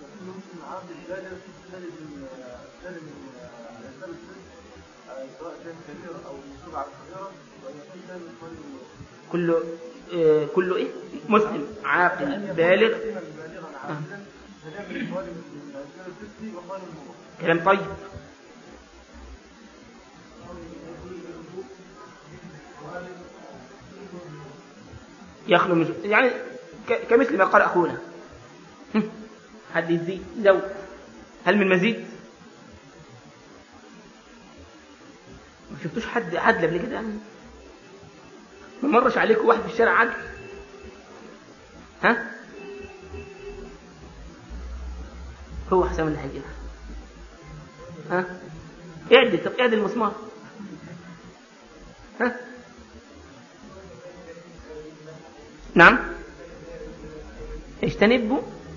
كل آه كل ايه مسلم عاقل بالغ. آه. كلام طيب. يخلو من يعني كمثل ما قال أخونا. حد يزيد لو هل من مزيد؟ ما شفتوش حد عدل قبل كده يعني؟ ما مرش عليكم واحد في الشارع عدل؟ ها؟ هو حسام اللي هيجيبها. ها؟ اعدل. طب اعدل المسمار. ها؟ نعم. اجتنبوا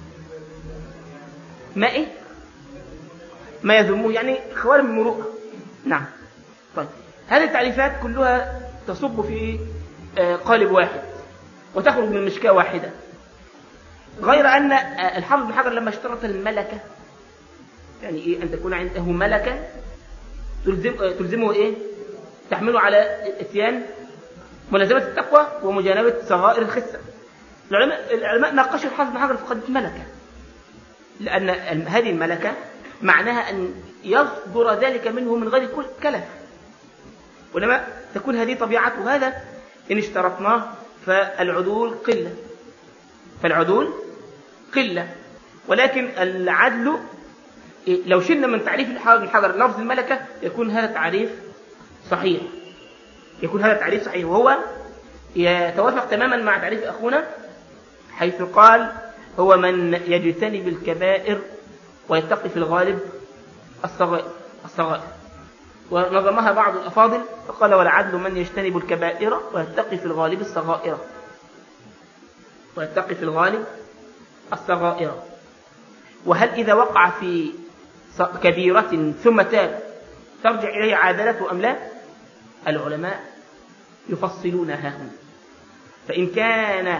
ما ايه ما يذموه، يعني خوارم المروءة. نعم. طيب هذه التعريفات كلها تصب في قالب واحد وتخرج من مشكاة واحدة، غير أن الحافظ بن حجر لما اشترط الملكة، يعني إيه؟ أن تكون عنده ملكة تلزم تلزمه إيه؟ تحمله على اتيان ملازمة التقوى ومجانبة صغائر الخسة. العلماء العلماء ناقشوا الحافظ بن حجر في قضية ملكة، لأن هذه الملكة معناها أن يصدر ذلك منه من غير كل كلف، ولما تكون هذه طبيعته. هذا إن اشترطناه فالعدول قلة فالعدول قلة ولكن العدل لو شلنا من تعريف الحافظ بن حجر لفظ الملكة يكون هذا تعريف صحيح يكون هذا تعريف صحيح وهو يتوافق تماما مع تعريف أخونا، حيث قال هو من يجتنب الكبائر ويتقي في الغالب الصغائر الصغائر ونظمها بعض الأفاضل فقال والعدل من يجتنب الكبائر ويتقي في الغالب الصغائر ويتقي في الغالب الصغائر. وهل إذا وقع في كبيرة ثم تاب ترجع إليه عادلته أم لا؟ العلماء يفصلونها هنا. فإن كان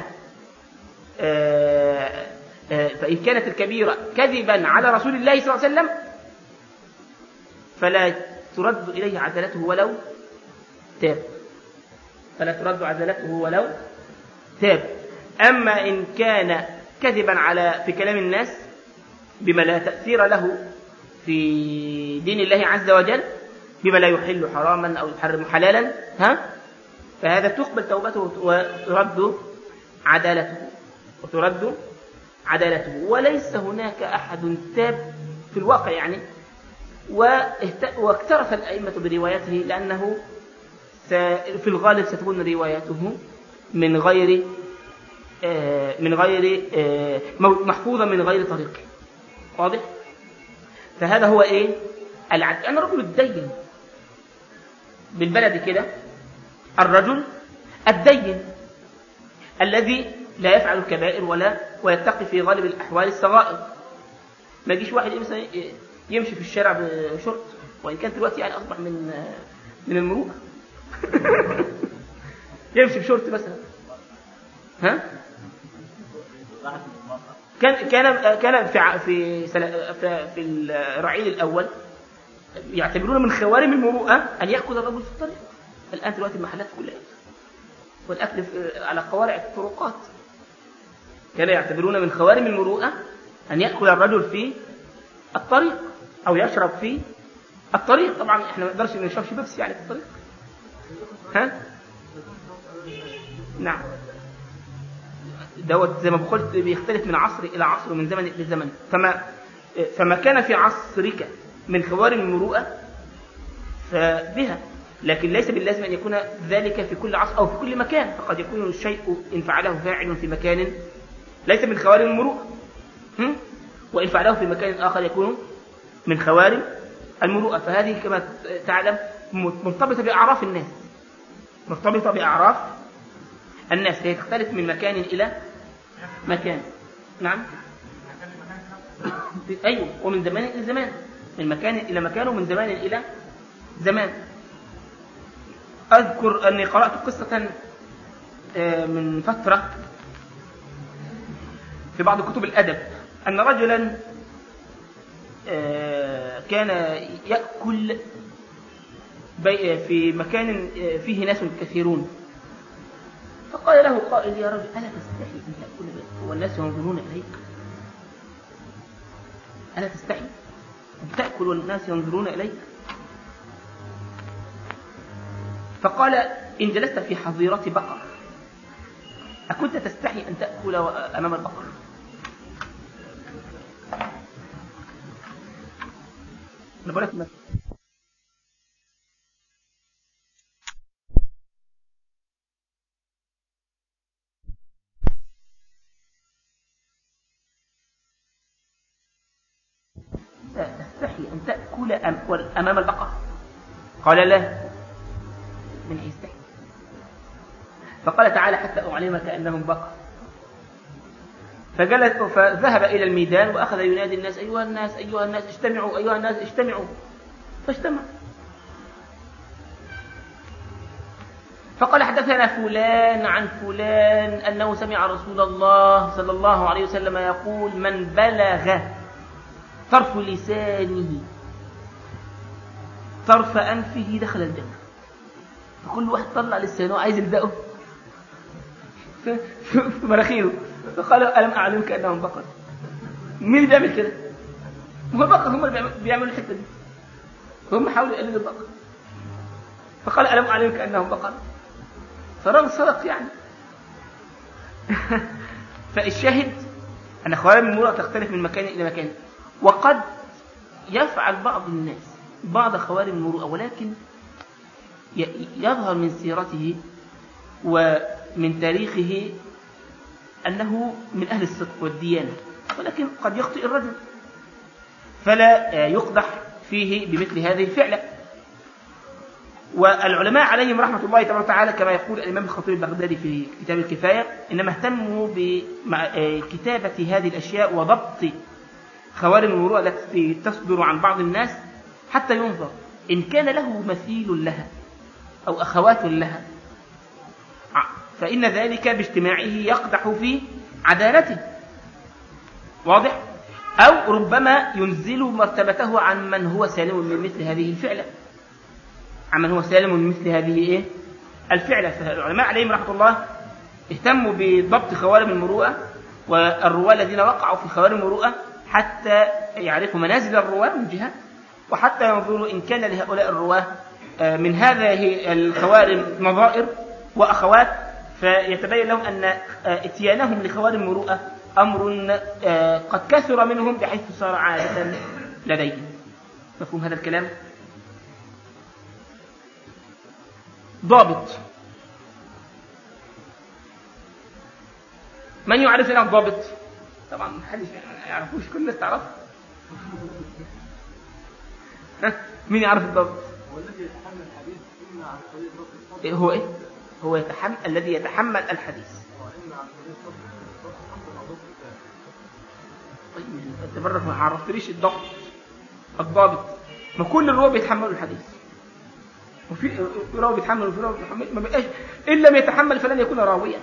آآ آآ فإن كانت الكبيرة كذبا على رسول الله صلى الله عليه وسلم فلا ترد إليه عدالته ولو تاب فلا ترد عدالته ولو تاب. أما إن كان كذبا على في كلام الناس بما لا تأثير له في دين الله عز وجل، بما لا يحل حراما أو يحرم حلالا، ها فهذا تقبل توبته وترد عدالته وترد عدالته وليس هناك أحد تاب في الواقع يعني. واكترث الأئمة بروايته لأنه في الغالب ستكون روايته من غير من غير محفوظة من غير طريق واضح. فهذا هو ايه العدل. أنا رجل الدين بالبلد كده، الرجل الدين الذي لا يفعل الكبائر ولا ويتقي في غالب الأحوال الصغائر. ما يجيش واحد مثلا يمشي في الشارع بشرط، وإن كان دلوقتي يعني أصبح من من المروءة يمشي بشرط مثلا، ها كان كان كان في في في الرعيل الأول يعتبرون من خوارم المروءة أن يأخذ الرجل في الطريق. الآن دلوقتي المحلات كلها والأكل على قوارع الطرقات. كانوا يعتبرون من خوارم المروءة أن يأكل الرجل في الطريق أو يشرب في الطريق. طبعا إحنا ما نقدرش نشربش بيبسي يعني في الطريق. ها؟ نعم. دوت زي ما قلت بيختلف من عصر إلى عصر ومن زمن إلى زمن. فما فما كان في عصرك من خوارم المروءة فبها، لكن ليس باللازم أن يكون ذلك في كل عصر أو في كل مكان. فقد يكون الشيء إن فعله فاعل في مكان ليس من خوارم المروءة، وإن فعله في مكان آخر يكون من خوارم المروءة. فهذه كما تعلم مرتبطة بأعراف الناس، مرتبطة بأعراف الناس، هي تختلف من مكان إلى مكان. نعم. أيوة، ومن زمان إلى زمان، من مكان إلى مكان ومن زمان إلى زمان. أذكر أني قرأت قصة من فترة في بعض كتب الأدب أن رجلا كان يأكل في مكان فيه ناس كثيرون، فقال له قائل: يا رجل ألا تستحي أن تأكل والناس ينظرون إليك؟ ألا تستحي أن تأكل والناس ينظرون إليك؟ فقال: إن جلست في حظيرة بقر أكنت تستحي أن تأكل أمام البقر؟ نقول لك تستحي أن تأكل أمام البقر؟ قال: لا. من يستحي؟ فقال: تعالى حتى أعلمك أنهم بقر. فجلس فذهب إلى الميدان وأخذ ينادي الناس: أيها الناس أيها الناس اجتمعوا، أيها الناس اجتمعوا. فاجتمع. فقال: حدثنا فلان عن فلان أنه سمع رسول الله صلى الله عليه وسلم يقول: من بلغ طرف لسانه طرف أنفه دخل الجنة. فكل واحد طلع لسانه عايز يلزقه في مراخيره. فقالوا: ألم أعلمك أنهم بقر؟ مين اللي بيعمل كده؟ هو بقر، هم اللي بيعملوا الحتة دي، هم حاولوا يقلدوا البقر. فقال: ألم أعلمك أنهم بقر؟ فرغ صدق يعني. فالشاهد أن خوارم المروءة تختلف من مكان إلى مكان، وقد يفعل بعض الناس بعض خوارم المروءة ولكن يظهر من سيرته ومن تاريخه أنه من أهل الصدق والديانة، ولكن قد يخطئ الرجل فلا يقدح فيه بمثل هذه الفعلة. والعلماء عليهم رحمة الله تبارك وتعالى كما يقول الإمام الخطيب البغدادي في كتاب الكفاية إنما اهتموا بكتابة هذه الأشياء وضبط خوارم المروءة التي تصدر عن بعض الناس حتى ينظر إن كان له مثيل لها أو أخوات لها، فإن ذلك باجتماعه يقدح في عدالته، واضح؟ أو ربما ينزل مرتبته عن من هو سالم من مثل هذه الفعلة، عن من هو سالم من مثل هذه إيه؟ الفعلة. فالعلماء عليهم رحمة الله اهتموا بضبط خوارم المروءة والرواة الذين وقعوا في خوارم المروءة حتى يعرفوا منازل الرواة من جهة، وحتى ينظروا إن كان لهؤلاء الرواة من هذه الخوارم نظائر وأخوات، فيتبين لهم أن اتيانهم لخوارم المروءة أمر قد كثر منهم بحيث صار عادة لديهم. مفهوم هذا الكلام؟ ضابط. من يعرف لنا الضابط؟ طبعا محدش يعرفوش، كل الناس تعرفه. مين يعرف الضابط؟ هو الذي يتحمل الحديث إما عن طريق رفض إيه هو إيه؟ هو يتحمل الذي يتحمل الحديث. وإما عن طريق رفض. طيب أنت برك ما عرفتليش الضبط. الضابط ما كل الرواة بيتحملوا الحديث، وفي راوي بيتحمل وفي راوي بيتحمل، ما بقاش إن لم يتحمل فلن يكون راويا.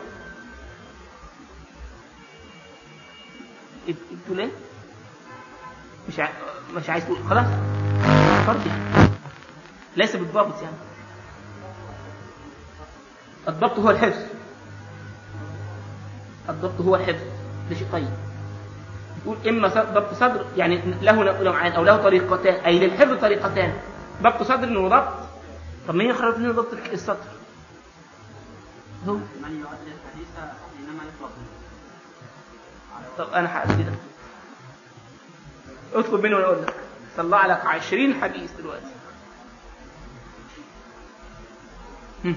قلت ليه؟ مش ع... مش عايز تقول خلاص فرض يعني، ليس بالضابط يعني. الضبط هو الحفظ. الضبط هو الحفظ، ده شيء طيب. يقول إما ضبط صدر، يعني له نوعان أو له طريقتان، أي للحفظ طريقتان، ضبط صدر وضبط. طب مين يخرج لنا ضبط الصدر؟ هو من يؤدي الحديث حينما يطلب. طب أنا هقول كده، اطلب منه ويقول لك طلع لك عشرين حديث دلوقتي. هم.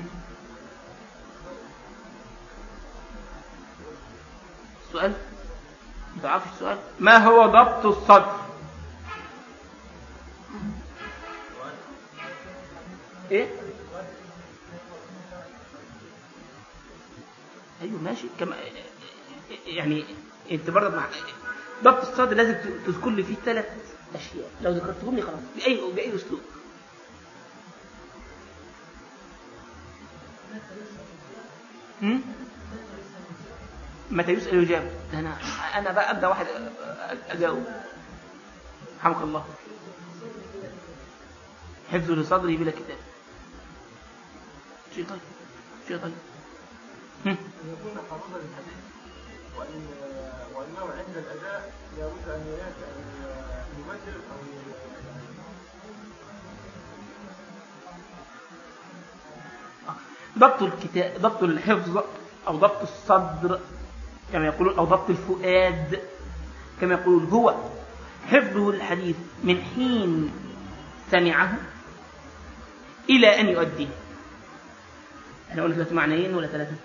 السؤال ضعف السؤال، ما هو ضبط الصدر؟ ايه؟ ايوه ماشي كما يعني انت برضه مع ضبط الصدر لازم تذكر لي فيه ثلاث اشياء، لو ذكرتهم لي خلاص باي باي اسلوب. هم؟ متى يسأل يجاب؟ انا انا بقى ابدا واحد اجاوب. رحمك الله. حفظ لصدري بلا كتاب. شيء طيب شيء طيب. هم؟ يكون حافظا للحديث، وان وانه عند الاداء لابد ان يمثل او ضبط الكتاب، ضبط الحفظ او ضبط الصدر كما يقولون، او ضبط الفؤاد كما يقولون، هو حفظه الحديث من حين سمعه الى ان يؤديه. احنا قلنا ثلاث معنيين ولا ثلاثه؟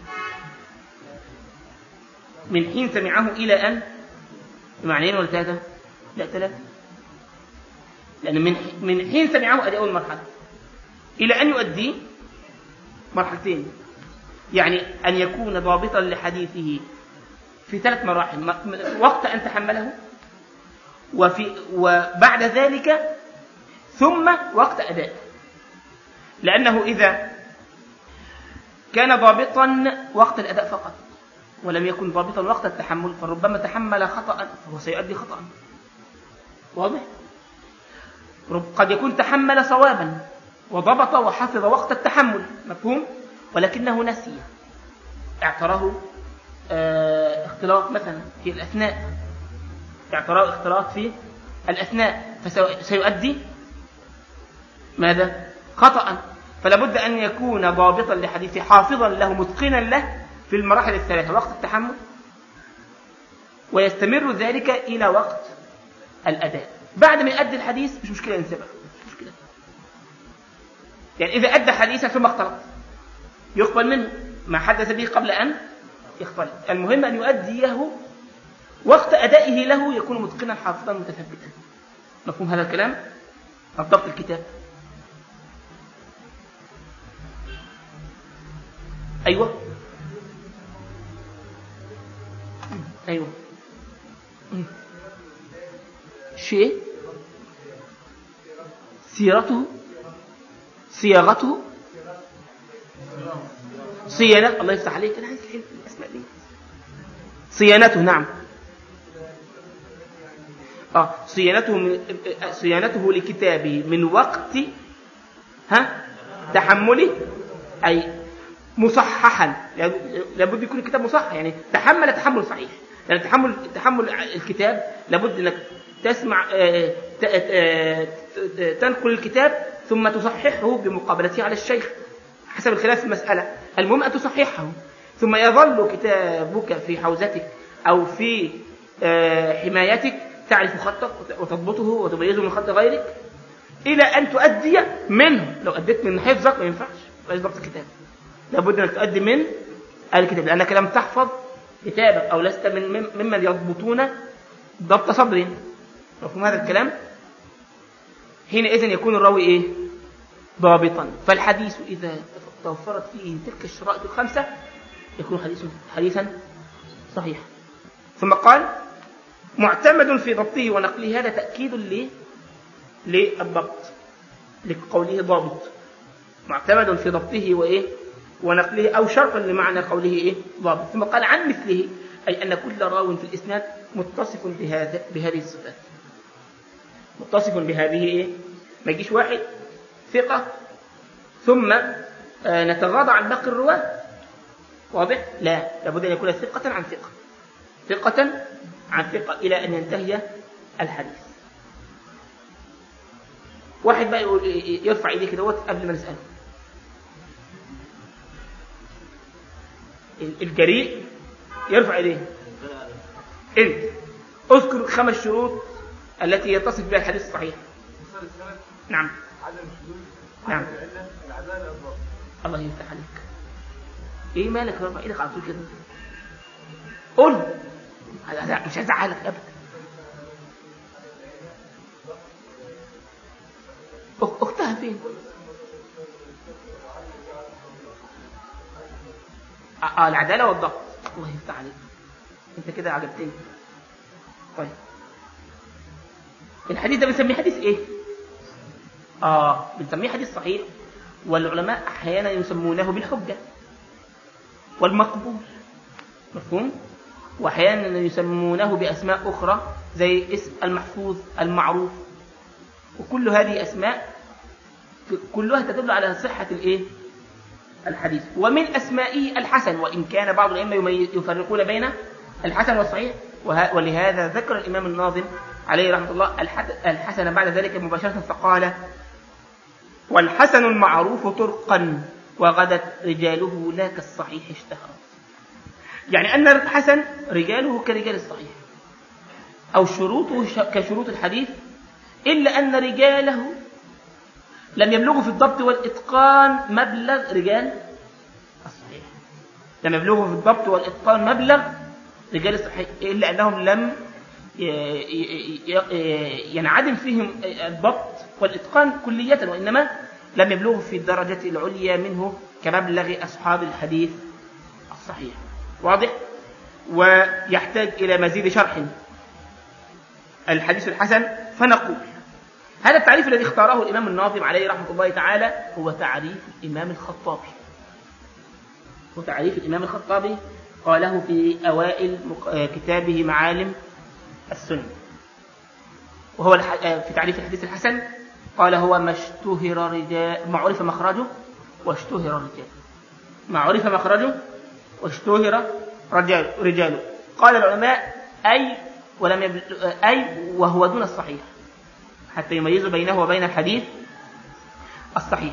من حين سمعه الى ان، معنيين ولا ثلاثه؟ لا ثلاثه، لان من من حين سمعه ادي اول مرحله، الى ان يؤديه مرحلتين. يعني أن يكون ضابطا لحديثه في ثلاث مراحل: وقت أن تحمله، وفي وبعد ذلك، ثم وقت أداء. لأنه إذا كان ضابطا وقت الأداء فقط ولم يكن ضابطا وقت التحمل، فربما تحمل خطأ فهو سيؤدي خطأ. واضح؟ قد يكون تحمل صوابا وضبط وحفظ وقت التحمل، مفهوم؟ ولكنه نسي، اعتراه اه اختلاط مثلا في الأثناء، اعتراه اختلاط في الأثناء، فسيؤدي ماذا؟ خطأ. فلا بد أن يكون ضابطا لحديثه، حافظا له، متقنا له في المراحل الثلاثة: وقت التحمل، ويستمر ذلك إلى وقت الأداء. بعد ما يؤدي الحديث مش مشكلة ينسى بقى، مش مشكلة. يعني إذا أدى حديثا ثم اختلط يقبل منه ما حدث به قبل أن يختلط. المهم أن يؤديه وقت أدائه له يكون متقنا حافظا متثبتا. مفهوم هذا الكلام؟ ضبط الكتاب. أيوة أيوة شيء سيرته، صياغته، صيانة. الله يفتح عليك، أنا عايز الحلم الأسماء دي. صيانته، نعم. آه صيانته من صيانته لكتابه من وقت ها تحمله، أي مصححا، لابد يكون الكتاب مصحح، يعني تحمل تحمل صحيح. يعني تحمل تحمل الكتاب لابد انك تسمع تنقل الكتاب ثم تصححه بمقابلته على الشيخ حسب الخلاف في المسألة. المهم أن تصححه، ثم يظل كتابك في حوزتك أو في حمايتك، تعرف خطك وتضبطه وتميزه من خط غيرك إلى أن تؤدي منه. لو أديت من حفظك ما ينفعش، لا يضبط الكتاب، لابد أنك تؤدي من الكتاب، لأنك لم تحفظ كتابك أو لست من ممن يضبطون ضبط صدر. مفهوم هذا الكلام؟ حينئذ يكون الراوي إيه؟ ضابطا. فالحديث إذا توفرت فيه تلك الشرائط الخمسة يكون حديث حديثا صحيحا. ثم قال: معتمد في ضبطه ونقله. هذا تأكيد ليه؟ للضبط، لقوله ضابط. معتمد في ضبطه وإيه؟ ونقله، أو شرطا لمعنى قوله إيه؟ ضابط. ثم قال: عن مثله، أي أن كل راو في الإسناد متصف بهذا بهذه الصفات، متصف بهذه إيه؟ ما يجيش واحد ثقة ثم نتغاضى عن باقي الرواة. واضح؟ لا، لابد أن يكون ثقة عن ثقة. ثقة عن ثقة إلى أن ينتهي الحديث. واحد بقى يقول يرفع إيديه كده قبل ما نسأله. الجريء يرفع إيديه. أنت أذكر خمس شروط التي يتصف بها الحديث الصحيح. نعم. نعم. الله يفتح عليك. إيه مالك رفع إيدك على طول كده؟ قل. مش هزعلك أبدا. أختها فين؟ آه العدالة والضبط. الله يفتح عليك. أنت كده عجبتني. طيب. الحديث ده بنسميه حديث إيه؟ آه بنسميه حديث صحيح، والعلماء أحيانا يسمونه بالحجة والمقبول. مفهوم؟ وأحيانا يسمونه بأسماء أخرى زي اسم المحفوظ المعروف، وكل هذه أسماء كلها تدل على صحة الإيه؟ الحديث. ومن أسمائه الحسن، وإن كان بعض الأئمة يفرقون بين الحسن والصحيح، ولهذا ذكر الإمام الناظم عليه رحمة الله الحسن بعد ذلك مباشرة فقال: والحسن المعروف طرقا وغدت رجاله لا كالصحيح اشتهرت. يعني أن الحسن رجاله كرجال الصحيح، أو شروطه كشروط الحديث، إلا أن رجاله لم يبلغوا في الضبط والإتقان مبلغ رجال الصحيح. لم يبلغوا في الضبط والإتقان مبلغ رجال الصحيح، إلا أنهم لم ينعدم فيهم الضبط والإتقان كلية، وإنما لم يبلغوا في الدرجة العليا منه كمبلغ أصحاب الحديث الصحيح. واضح؟ ويحتاج إلى مزيد شرح الحديث الحسن، فنقول هذا التعريف الذي اختاره الإمام الناظم عليه رحمة الله تعالى هو تعريف الإمام الخطابي. هو تعريف الإمام الخطابي قاله في أوائل كتابه معالم السنة. وهو في تعريف الحديث الحسن قال: هو ما اشتهر رجال، ما عرف مخرجه واشتهر رجاله. ما عرف مخرجه واشتهر رجال رجاله. قال العلماء: أي ولم يبل... أي وهو دون الصحيح، حتى يميزوا بينه وبين الحديث الصحيح.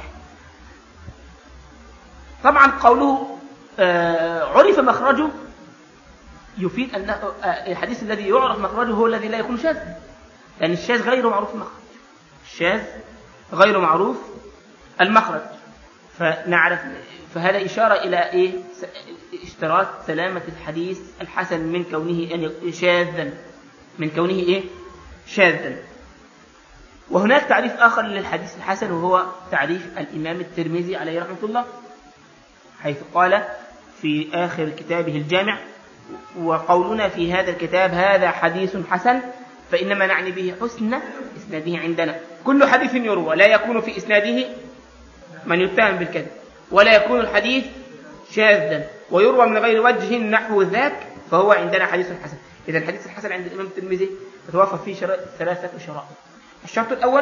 طبعا قوله آه عرف مخرجه يفيد أن آه الحديث الذي يعرف مخرجه هو الذي لا يكون شاذا، لأن الشاذ غير معروف المخرج. الشاذ غير معروف المخرج. فنعرف فهذا إشارة إلى إيه؟ اشتراط سلامة الحديث الحسن من كونه أن شاذا، من كونه إيه؟ شاذا. وهناك تعريف آخر للحديث الحسن، وهو تعريف الإمام الترمذي عليه رحمة الله، حيث قال في آخر كتابه الجامع: وقولنا في هذا الكتاب هذا حديث حسن فإنما نعني به حسن إسناده عندنا. كل حديث يروى لا يكون في إسناده من يتهم بالكذب، ولا يكون الحديث شاذا، ويروى من غير وجه نحو ذاك، فهو عندنا حديث حسن. إذا الحديث الحسن عند الإمام الترمذي تتوافر فيه ثلاثة شرائط. الشرط الأول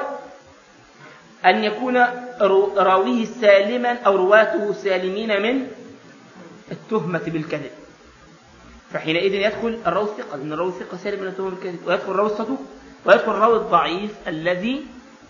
أن يكون راويه سالما أو رواته سالمين من التهمة بالكذب، فحينئذ يدخل الراوي الثقة، لأن الراوي الثقة سالم من التهمة بالكذب، ويدخل الراوي الصدوق، ويدخل الراوي الضعيف الذي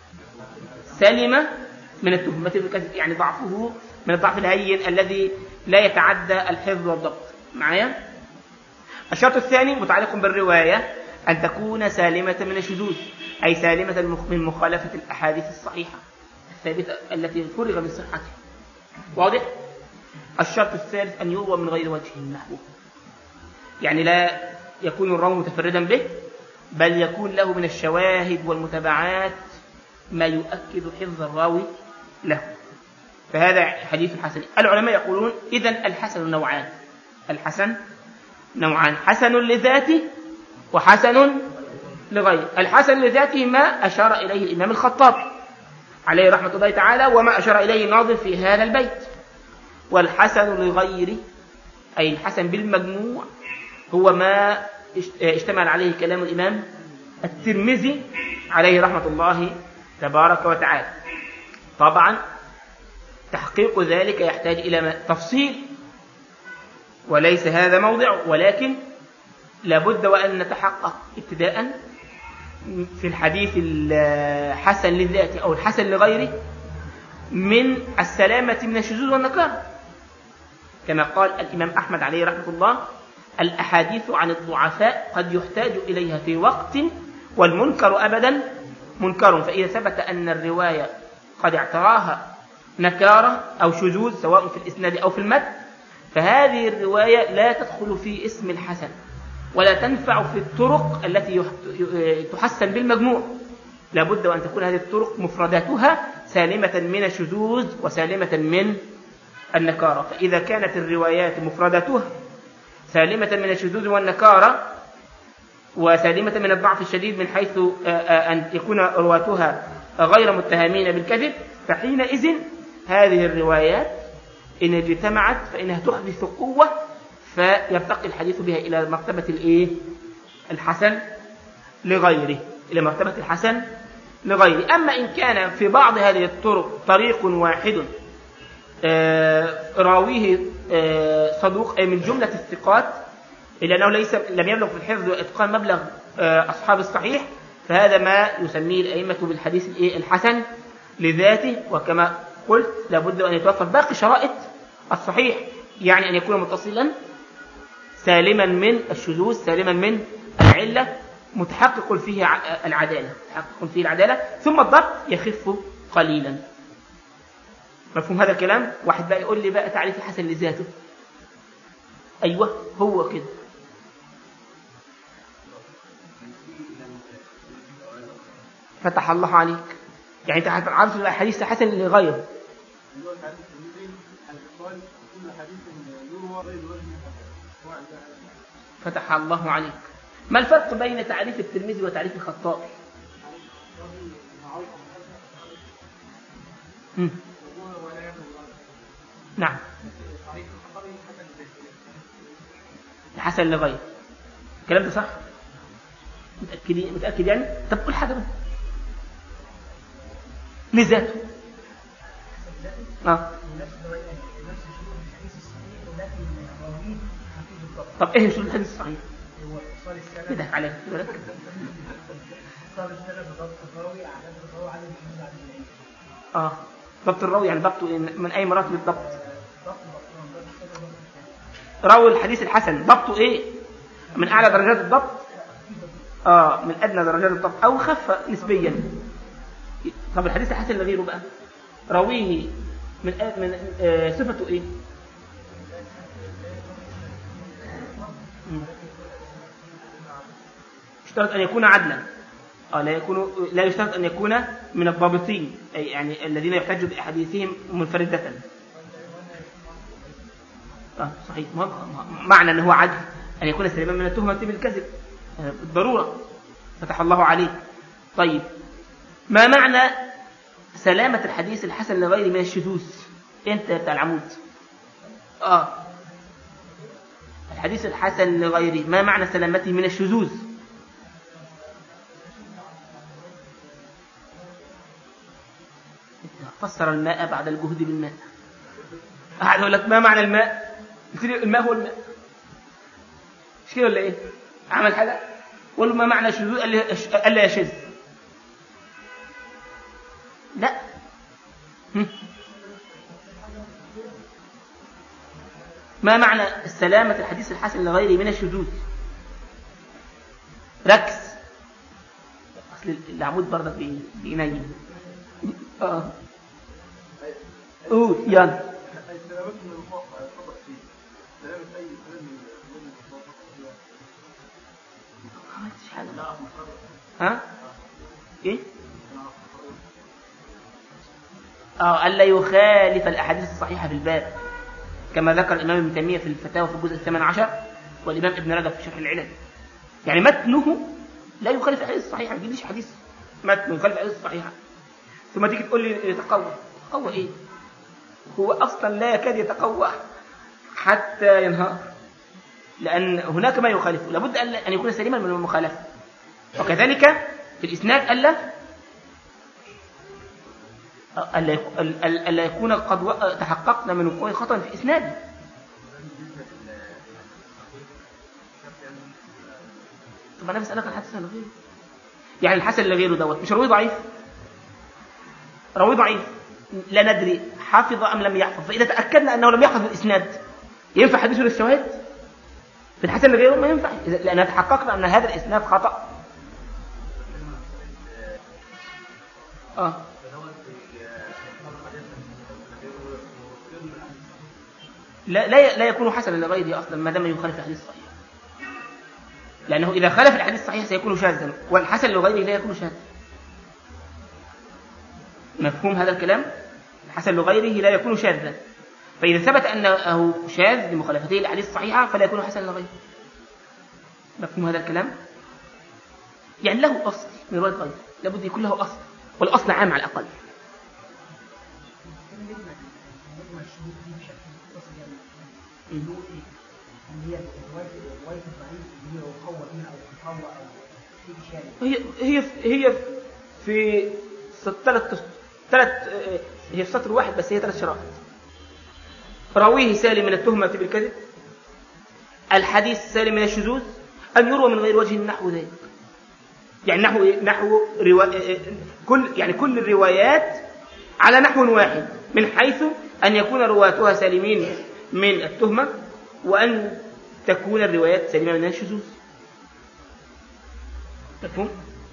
سلم من التهمة بالكذب، يعني ضعفه من الضعف الهين الذي لا يتعدى الحفظ والضبط. معايا؟ الشرط الثاني متعلق بالرواية أن تكون سالمة من الشذوذ، أي سالمة من مخالفة الأحاديث الصحيحة الثابتة التي فرغ من صحتها. واضح؟ الشرط الثالث أن يروى من غير وجه نحوه، يعني لا يكون الراوي متفردا به، بل يكون له من الشواهد والمتابعات ما يؤكد حفظ الراوي له، فهذا حديث حسن. العلماء يقولون إذن الحسن نوعان. الحسن نوعان: حسن لذاته وحسن لغيره. الحسن لذاته ما أشار إليه الإمام الخطابي عليه رحمة الله تعالى، وما أشار إليه الناظم في هذا البيت. والحسن لغيره أي الحسن بالمجموع هو ما اشتمل عليه كلام الإمام الترمذي عليه رحمة الله تبارك وتعالى. طبعا تحقيق ذلك يحتاج إلى تفصيل وليس هذا موضع، ولكن لابد وأن نتحقق ابتداء في الحديث الحسن للذات أو الحسن لغيره من السلامة من الشذوذ والنكارة، كما قال الإمام أحمد عليه رحمة الله: الأحاديث عن الضعفاء قد يحتاج إليها في وقت والمنكر أبدا منكر. فإذا ثبت أن الرواية قد اعتراها نكارة أو شذوذ سواء في الإسناد أو في المتن، فهذه الرواية لا تدخل في اسم الحسن ولا تنفع في الطرق التي تحسن بالمجموع. لابد وأن تكون هذه الطرق مفرداتها سالمة من الشذوذ وسالمة من النكارة. فإذا كانت الروايات مفرداتها سالمة من الشذوذ والنكارة وسالمة من الضعف الشديد من حيث أن يكون رواتها غير متهمين بالكذب، فحينئذ هذه الروايات إن اجتمعت فإنها تحدث قوة، فيرتقي الحديث بها إلى مرتبة الإيه؟ الحسن لغيره، إلى مرتبة الحسن لغيره. أما إن كان في بعض هذه الطرق طريق واحد راويه صدوق أي من جملة الثقات، لأنه ليس لم يبلغ في الحفظ وإتقان مبلغ أصحاب الصحيح، فهذا ما يسميه الأئمة بالحديث الحسن لذاته. وكما قلت لابد أن يتوفر باقي شرائط الصحيح، يعني أن يكون متصلا سالما من الشذوذ سالما من العلة متحقق فيه العدالة متحقق فيه العدالة ثم الضبط يخف قليلا. مفهوم هذا الكلام؟ واحد بقى يقول لي بقى تعريف الحسن لذاته. أيوة هو كده. فتح الله عليك. يعني انت عارف الحديث حسن لغيره. فتح الله عليك. ما الفرق بين تعريف الترمذي وتعريف الخطابي؟ نعم. الحسن لغيره. الكلام ده صح؟ متأكد متأكد يعني؟ طب قول حاجة بقى. لذاته. اه. طب ايه شو الحديث الصحيح؟ كده عليه بالك. اه ضبط الراوي يعني ضبطه من اي مراتب الضبط؟ راوي الحديث الحسن ضبطه ايه؟ من اعلى درجات الضبط اه من ادنى درجات الضبط او خف نسبيا. طب الحديث الحسن لغيره بقى راويه من من آه صفته ايه؟ يشترط ان يكون عدلا اه لا يكون لا يشترط ان يكون من الضابطين اي يعني الذين يحتج باحاديثهم منفرده. اه صحيح. معنى ان هو عدل ان يكون سليما من التهمه بالكذب بالضروره. فتح الله عليك. طيب ما معنى سلامه الحديث الحسن لغيره من الشذوذ؟ انت بتاع العمود. اه الحديث الحسن لغيره ما معنى سلامته من الشذوذ؟ فسر الماء بعد الجهد بالماء. أحد يقول لك ما معنى الماء؟ الماء هو الماء. مش كده ولا ايه؟ عمل حاجه قول له ما معنى الشذوذ؟ قال لا يشذ. لا ما معنى السلامة الحديث الحسن لغيره من الشذوذ؟ ركز. اصل العمود برضك بينيم. اه قول يلا. ها ايه اه الا يخالف الاحاديث الصحيحه في الباب كما ذكر الامام ابن تيميه في الفتاوى في الجزء الثامن عشر والامام ابن رجب في شرح العلل. يعني متنه لا يخالف الاحاديث الصحيحه. ما تجيبليش حديث متنه يخالف الاحاديث الصحيحه ثم تيجي تقول لي يتقوى. يتقوى ايه؟ هو اصلا لا يكاد يتقوى حتى ينهار، لان هناك ما يخالفه لابد ان يكون سليما من المخالفه. وكذلك في الاسناد الا الا يكون قد تحققنا من وقوع خطأ في اسناده. طب أنا بسألك عن الحسن لغيره، يعني الحسن لغيره دوت مش راوي ضعيف، راوي ضعيف لا ندري حافظ أم لم يحفظ، فإذا تأكدنا أنه لم يحفظ الإسناد ينفع حديثه للشواهد؟ في الحسن لغيره ما ينفع، لأن تحققنا أن هذا الإسناد خطأ. آه. لا لا لا يكون حسنا لغيره أصلا ما دام يخالف الحديث الصحيح، لأنه إذا خالف الحديث الصحيح سيكون شاذا، والحسن لغيره لا يكون شاذا. مفهوم هذا الكلام؟ الحسن لغيره لا يكون شاذا، فإذا ثبت أنه شاذ لمخالفته للحديث الصحيحة فلا يكون حسنا لغيره. مفهوم هذا الكلام؟ يعني له أصل من رواية غيره، لابد يكون له أصل، والأصل عام على الأقل. هي هي هي في ثلاث ثلاث هي في سطر واحد بس، هي ثلاث شرائط: راويه سالم من التهمة بالكذب، الحديث سالم من الشذوذ، أن يروى من غير وجه نحو ذلك. يعني نحو نحو روا... كل يعني كل الروايات على نحو واحد، من حيث أن يكون رواتها سالمين من التهمة، وأن تكون الروايات سالمة من الشذوذ. مفهوم؟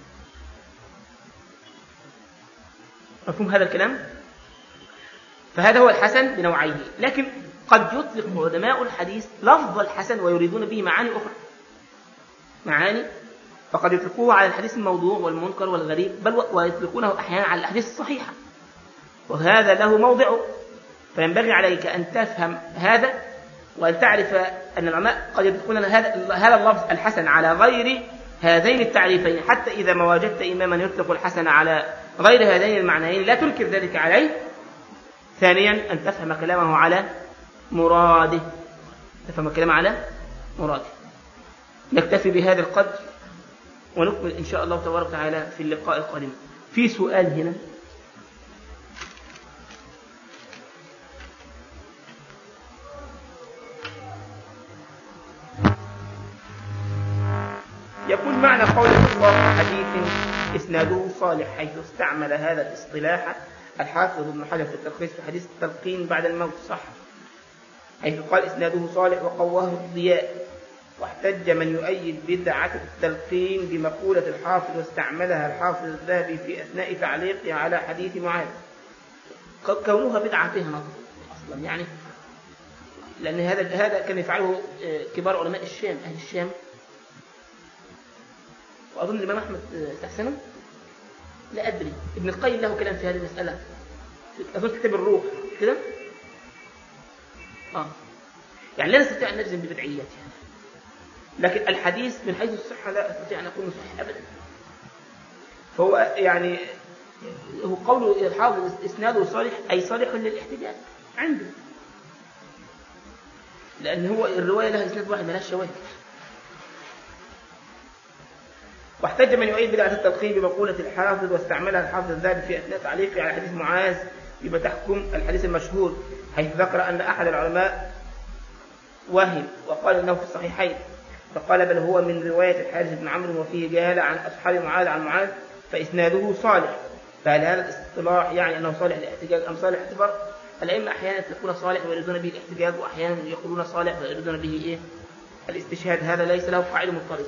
مفهوم هذا الكلام؟ فهذا هو الحسن بنوعيه، لكن قد يطلق علماء الحديث لفظ الحسن ويريدون به معاني أخرى، معاني، فقد يطلقوه على الحديث الموضوع والمنكر والغريب، بل ويطلقونه أحيانا على الأحاديث الصحيحة، وهذا له موضعه. فينبغي عليك أن تفهم هذا، وأن تعرف أن العلماء قد يطلقون هذا هذا اللفظ الحسن على غير هذين التعريفين، حتى إذا ما وجدت إماما يطلق الحسن على غير هذين المعنيين لا تنكر ذلك عليه. ثانيا أن تفهم كلامه على مراده، تفهم كلامه على مراده. نكتفي بهذا القدر ونكمل إن شاء الله تبارك وتعالى في اللقاء القادم. في سؤال هنا، يقول معنى قول الله حديث إسناده صالح، حيث استعمل هذا الاصطلاح الحافظ ابن حجر في التلخيص في حديث التلقين بعد الموت، صح؟ حيث قال إسناده صالح وقواه الضياء، واحتج من يؤيد بدعة التلقين بمقولة الحافظ واستعملها الحافظ الذهبي في أثناء تعليقه على حديث معاذ. كونها بدعة فيها نظر أصلا، يعني لأن هذا هذا كان يفعله كبار علماء الشام، أهل الشام، وأظن الإمام أحمد استحسنه، لا أدري. ابن القيم له كلام في هذه المسألة، أظن كتاب الروح كده. آه يعني لا نستطيع أن نجزم ببدعياتها، لكن الحديث من حيث الصحة لا أستطيع أن أقول صحيح أبدا. فهو يعني هو قوله الحافظ إسناده صالح أي صالح للاحتجاج عنده، لأن هو الرواية لها إسناد واحد ما لهاش شواهد. واحتج من يؤيد بدعة التلقين بمقولة الحافظ واستعملها الحافظ الذهبي في أثناء تعليقه على حديث معاذ بما تحكم الحديث المشهور، حيث ذكر أن أحد العلماء وهم وقال إنه في الصحيحين، فقال بل هو من رواية الحارث بن عمرو وفيه جهالة عن أصحاب معاذ عن معاذ فإسناده صالح. فهل هذا الاصطلاح يعني أنه صالح للاحتجاج أم صالح اعتبار؟ الأئمة أحيانا يقولون صالح ويريدون به الاحتجاج، وأحيانا يقولون صالح ويريدون به إيه؟ الاستشهاد. هذا ليس له قاعدة مضطردة،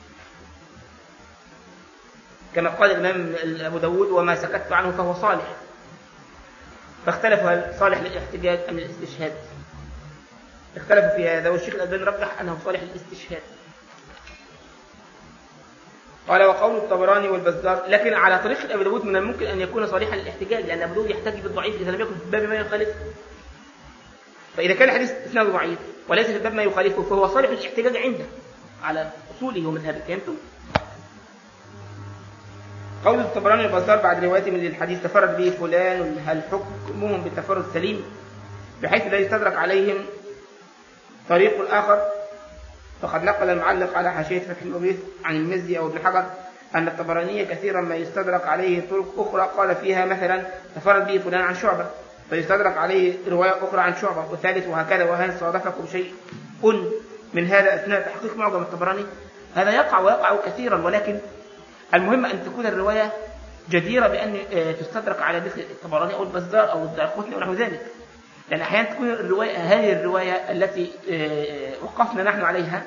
كما قال الإمام أبو داود وما سكت عنه فهو صالح. فاختلفوا هل صالح للاحتجاج أم للاستشهاد، اختلفوا في هذا، والشيخ الألباني رجح أنه صالح للاستشهاد. قال وقول الطبراني والبزار، لكن على طريق أبو داود من الممكن أن يكون صالحا للاحتجاج، لأن أبو داود يحتج بالضعيف إذا لم يكن في الباب ما يخالفه. فإذا كان الحديث إسناده ضعيف وليس في الباب ما يخالفه فهو صالح للاحتجاج عنده على أصوله ومذهبه. فهمتم؟ قول الطبراني والبزار بعد روايته من الحديث تفرد به فلان هل حكمهم بالتفرد سليم بحيث لا يستدرك عليهم طريق آخر؟ فقد نقل المعلق على حاشية فتح المغيث عن المزي أو ابن حجر أن الطبراني كثيرا ما يستدرك عليه طرق أخرى قال فيها مثلا تفرد به فلان عن شعبة، فيستدرك عليه رواية أخرى عن شعبة وثالث وهكذا. وهل صادفكم شيء من هذا أثناء تحقيق معجم الطبراني؟ هذا يقع ويقع كثيرا، ولكن المهم أن تكون الرواية جديرة بأن تستدرك على مثل الطبراني أو البزار أو الدارقطني ونحو ذلك. لأن أحيانا تكون الرواية هذه الرواية التي وقفنا نحن عليها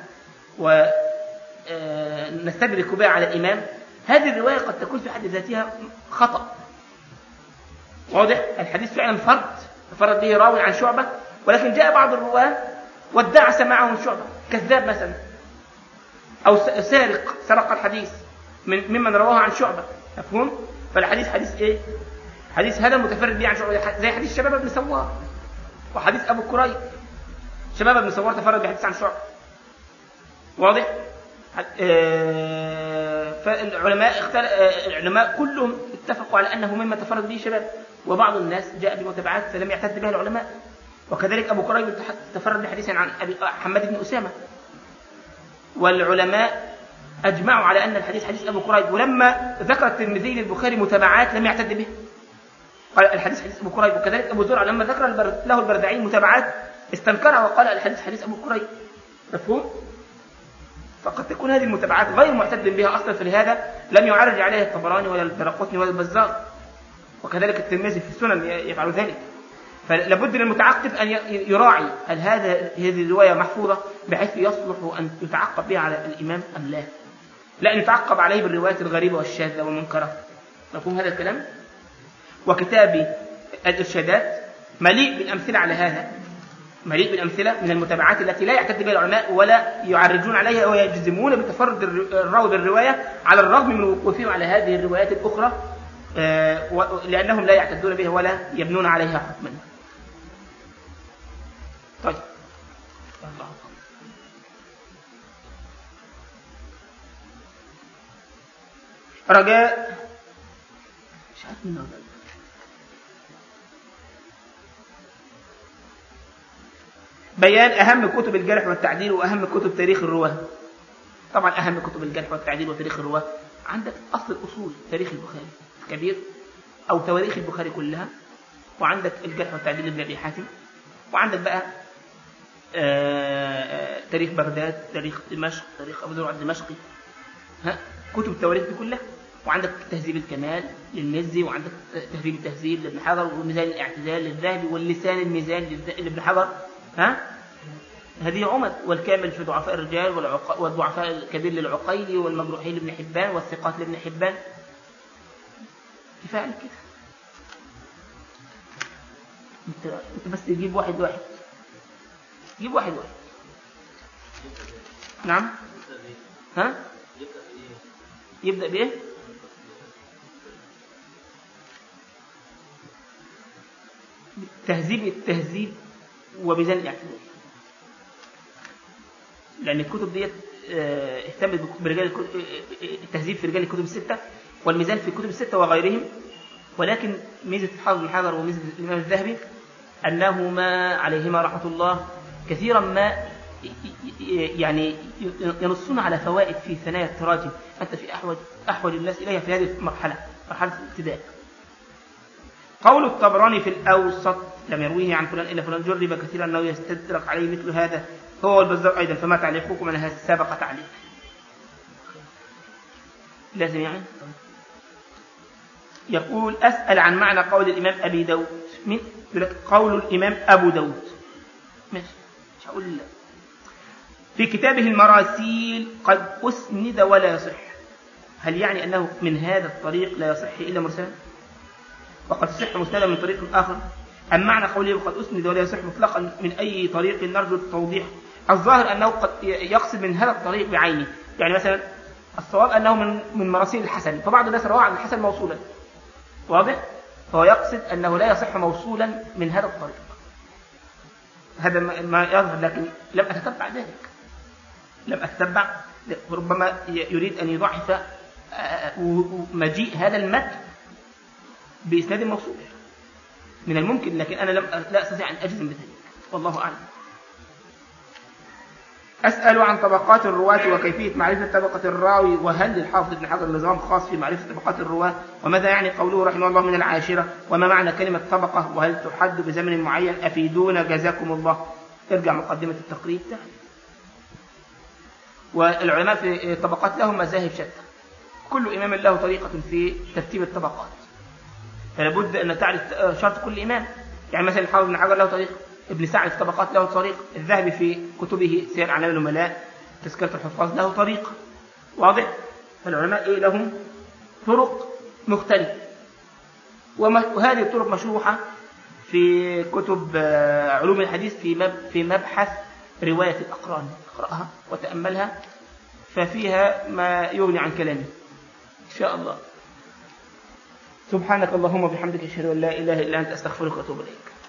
ونستدرك بها على الإمام، هذه الرواية قد تكون في حد ذاتها خطأ. واضح؟ الحديث فعلا فرد فرد به راوي عن شعبة، ولكن جاء بعض الرواة وادعى سماعه من شعبة، كذاب مثلا، أو سارق سرق الحديث من ممن رواه عن شعبة، مفهوم؟ فالحديث حديث إيه؟ حديث هذا متفرد به عن شعبة، زي حديث شباب بن سوار وحديث أبو كريب. شباب بن سوار تفرد بحديث عن شعبة، واضح؟ فالعلماء اختل... العلماء كلهم اتفقوا على أنه مما تفرد به شباب، وبعض الناس جاء بمتابعات فلم يعتد بها العلماء. وكذلك أبو كريب تفرد بحديث عن أبي حماد بن أسامة، والعلماء أجمعوا على أن الحديث حديث أبو كريب. ولما ذكر الترمذي للبخاري متابعات لم يعتد به، قال الحديث حديث أبو كريب. وكذلك أبو زرع لما ذكر له البردعي متابعات استنكرها وقال الحديث حديث أبو كريب، مفهوم؟ فقد تكون هذه المتابعات غير معتد بها أصلا، فلهذا لم يعرج عليها الطبراني ولا الدارقطني ولا البزار، وكذلك الترمذي في السنن يفعل ذلك. فلابد للمتعقب أن يراعي هل هذا هذه الرواية محفوظة بحيث يصلح أن يتعقب بها على الإمام أم لا، لا أن يتعقب عليه بالروايات الغريبة والشاذة والمنكرة. مفهوم هذا الكلام؟ وكتابي الإرشادات مليء بالأمثلة على هذا، مليء بالأمثلة من المتابعات التي لا يعتد بها العلماء ولا يعرجون عليها ويجزمون بتفرد الراوي بالرواية على الرغم من وقوفهم على هذه الروايات الأخرى، لأنهم لا يعتدون بها ولا يبنون عليها حكما. طيب رجاء بيان أهم كتب الجرح والتعديل وأهم كتب تاريخ الرواة. طبعا أهم كتب الجرح والتعديل وتاريخ الرواة عندك أصل الأصول تاريخ البخاري كبير أو تواريخ البخاري كلها، وعندك الجرح والتعديل لابن أبي حاتم، وعندك بقى آآ آآ تاريخ بغداد، تاريخ دمشق، تاريخ أبو زرع الدمشقي، ها كتب التواريخ دي كلها، وعندك تهذيب الكمال للمزي، وعندك تهذيب التهذيب لابن حجر، وميزان الاعتدال للذهبي، واللسان الميزان لابن حجر، ها هذه عمد، والكامل في ضعفاء الرجال والضعفاء الكبير للعقيلي، والمجروحين لابن حبان، والثقات لابن حبان. كفاية كده، انت انت بس تجيب واحد واحد، جيب واحد واحد. نعم، ها يبدأ بإيه؟ تهذيب التهذيب وميزان الاعتدال، لأن الكتب ديت اهتمت برجال التهذيب في رجال الكتب الستة، والميزان في الكتب الستة وغيرهم. ولكن ميزة حافظ بن حجر وميزة الإمام الذهبي أنهما عليهما رحمة الله كثيرا ما يعني ينصون على فوائد في ثنايا التراجم، أنت في أحوج أحوج الناس إليها في هذه المرحلة، مرحلة الابتداء. قول الطبراني في الأوسط لم يرويه عن فلان إلا فلان، جرب كثيرا أنه يستدرك عليه مثل هذا هو والبزار أيضا، فما تعليقكم أنها سبق تعليق؟ لازم يعني يقول أسأل عن معنى قول الإمام أبي داود، من قول الإمام أبو داود، ماشي مش هقول لا. في كتابه المراسيل قد أسند ولا يصح، هل يعني أنه من هذا الطريق لا يصح إلا مرسلا وقد صح مسندا من طريق آخر؟ أم معنى قوله قد أسند ولا يصح مطلقا من أي طريق نرجو التوضيح؟ الظاهر أنه قد يقصد من هذا الطريق بعينه، يعني مثلا الصواب أنه من من مراسيل الحسن، فبعض الناس رواه عن الحسن موصولا، واضح؟ فهو يقصد أنه لا يصح موصولا من هذا الطريق، هذا ما يظهر، لكن لم أتتبع ذلك، لم أتتبع، ربما يريد أن يضعف مجيء هذا المتن بإسناد موصول، من الممكن، لكن أنا لم لا أستطيع أن أجزم بذلك، والله أعلم. أسأل عن طبقات الرواة وكيفية معرفة طبقة الراوي، وهل للحافظ ابن حجر نظام خاص في معرفة طبقات الرواة، وماذا يعني قوله رحمه الله من العاشرة، وما معنى كلمة طبقة، وهل تحد بزمن معين؟ أفيدونا جزاكم الله. ارجع مقدمة التقريب ده. والعلماء في الطبقات لهم مذاهب شتى، كل إمام له طريقة في ترتيب الطبقات، فلا بد أن تعرف شرط كل إمام. يعني مثلا الحافظ بن حجر له طريقة، ابن سعد في الطبقات له طريقة، الذهبي في كتبه سير أعلام النبلاء، تذكرة الحفاظ له طريقة. واضح؟ فالعلماء إيه لهم طرق مختلفة، وهذه الطرق مشروحة في كتب علوم الحديث في في مبحث رواية الأقران، اقرأها وتأملها ففيها ما يغني عن كلامي إن شاء الله. سبحانك اللهم وبحمدك أشهد أن لا إله إلا أنت أستغفرك وأتوب إليك.